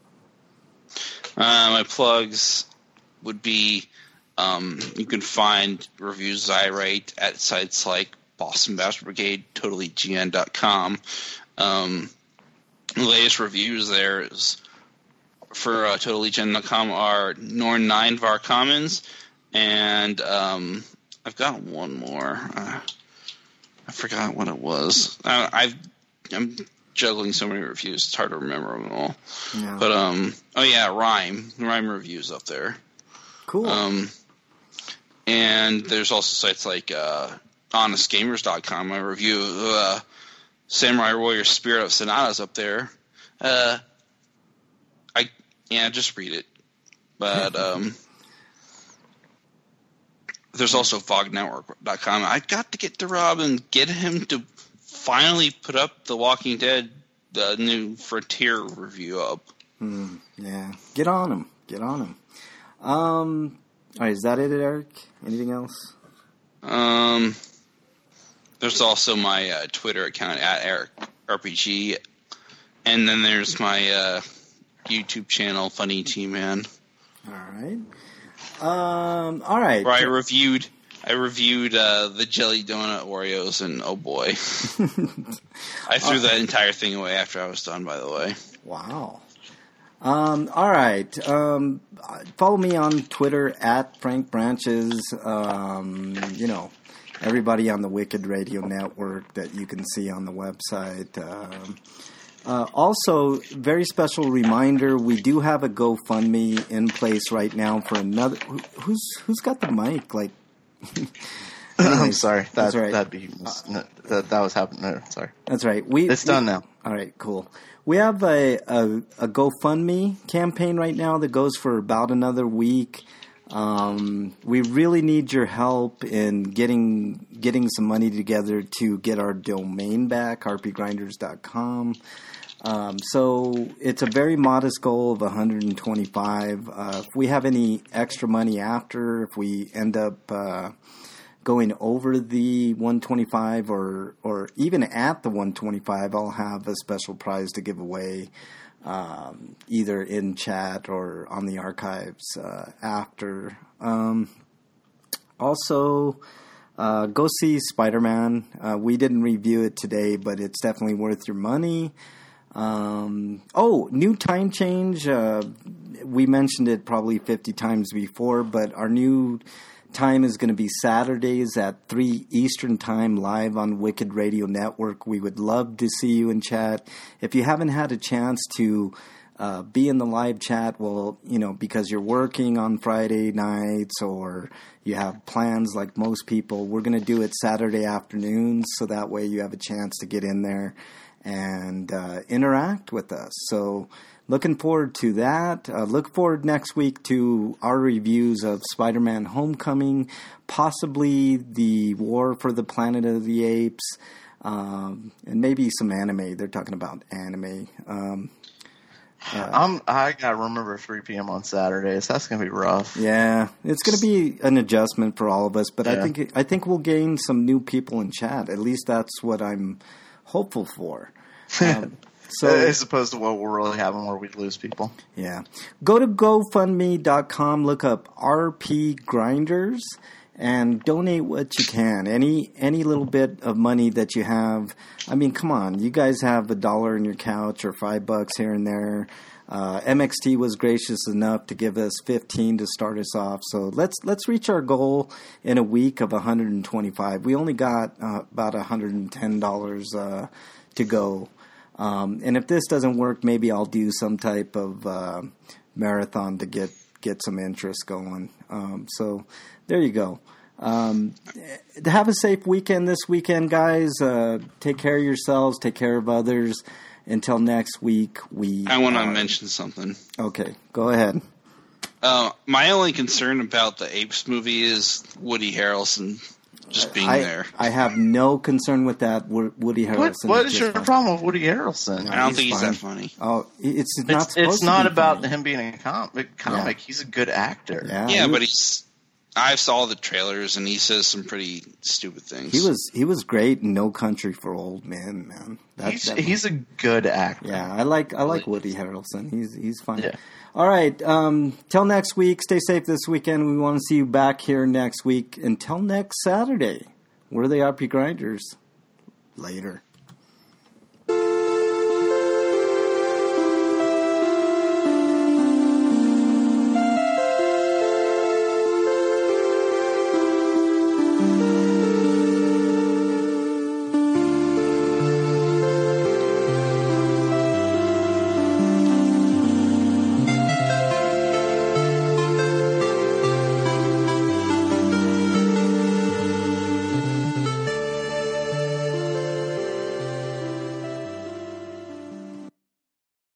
My plugs would be you can find reviews I write at sites like Boston Bastard Brigade, TotallyGN.com. The latest reviews there is for TotallyGN.com are Norn 9 Var Commons, and I've got one more. I forgot what it was. I'm juggling so many reviews; it's hard to remember them all. Yeah. But Rhyme reviews up there. Cool. And there's also sites like HonestGamers.com. I review Samurai Warrior Spirit of Sonatas up there. Just read it. But there's also VogNetwork.com. I got to get to Rob and get him to finally put up The Walking Dead, the new Frontier review up. Yeah. Get on him. All right, is that it, Eric? Anything else? There's also my Twitter account at EricRPG, and then there's my YouTube channel, Funny T-Man. All right. All right. Where I reviewed the Jelly Donut Oreos, and oh boy, I threw that entire thing away after I was done. By the way. Wow. All right. Follow me on Twitter at Frank Branches. Everybody on the Wicked Radio Network that you can see on the website. Also, very special reminder: we do have a GoFundMe in place right now for another. Who's got the mic? Like, I'm sorry. That's right. That was happening. Sorry. That's right. It's done now. All right. Cool. We have a GoFundMe campaign right now that goes for about another week. We really need your help in getting some money together to get our domain back, rpgrinders.com. So it's a very modest goal of 125. If we have any extra money after, if we end up going over the 125 or even at the 125, I'll have a special prize to give away, either in chat or on the archives after. Also, go see Spider-Man. We didn't review it today, but it's definitely worth your money. New time change. We mentioned it probably 50 times before, but our new time is going to be Saturdays at 3 Eastern Time live on Wicked Radio Network. We would love to see you in chat. If you haven't had a chance to be in the live chat, well, because you're working on Friday nights or you have plans like most people, we're going to do it Saturday afternoons, so that way you have a chance to get in there and interact with us. So looking forward to that. Look forward next week to our reviews of Spider-Man Homecoming, possibly the War for the Planet of the Apes, and maybe some anime. They're talking about anime. I gotta remember 3 p.m. on Saturdays. That's gonna be rough. Yeah, it's gonna be an adjustment for all of us, but yeah. I think we'll gain some new people in chat. At least that's what I'm hopeful for. So, as opposed to what we're really having where we'd lose people. Yeah. Go to GoFundMe.com, look up RP Grinders, and donate what you can. Any little bit of money that you have. I mean, come on. You guys have $1 in your couch or $5 here and there. MXT was gracious enough to give us 15 to start us off. So let's reach our goal in a week of 125. We only got about $110 to go. And if this doesn't work, maybe I'll do some type of marathon to get some interest going. So there you go. Have a safe weekend this weekend, guys. Take care of yourselves. Take care of others. Until next week, I want to mention something. Okay, go ahead. My only concern about the Apes movie is Woody Harrelson just being there. I have no concern with that. Woody Harrelson. What is your problem with Woody Harrelson? I don't think he's that funny. Oh, it's not. It's not about funny. him being a comic. Yeah. He's a good actor. Yeah, but I saw the trailers and he says some pretty stupid things. He was great in No Country for Old Men, man. He's a good actor. Yeah, I like Woody Harrelson. He's fun. Yeah. All right. Till next week. Stay safe this weekend. We want to see you back here next week. Until next Saturday. We're the RP Grinders. Later.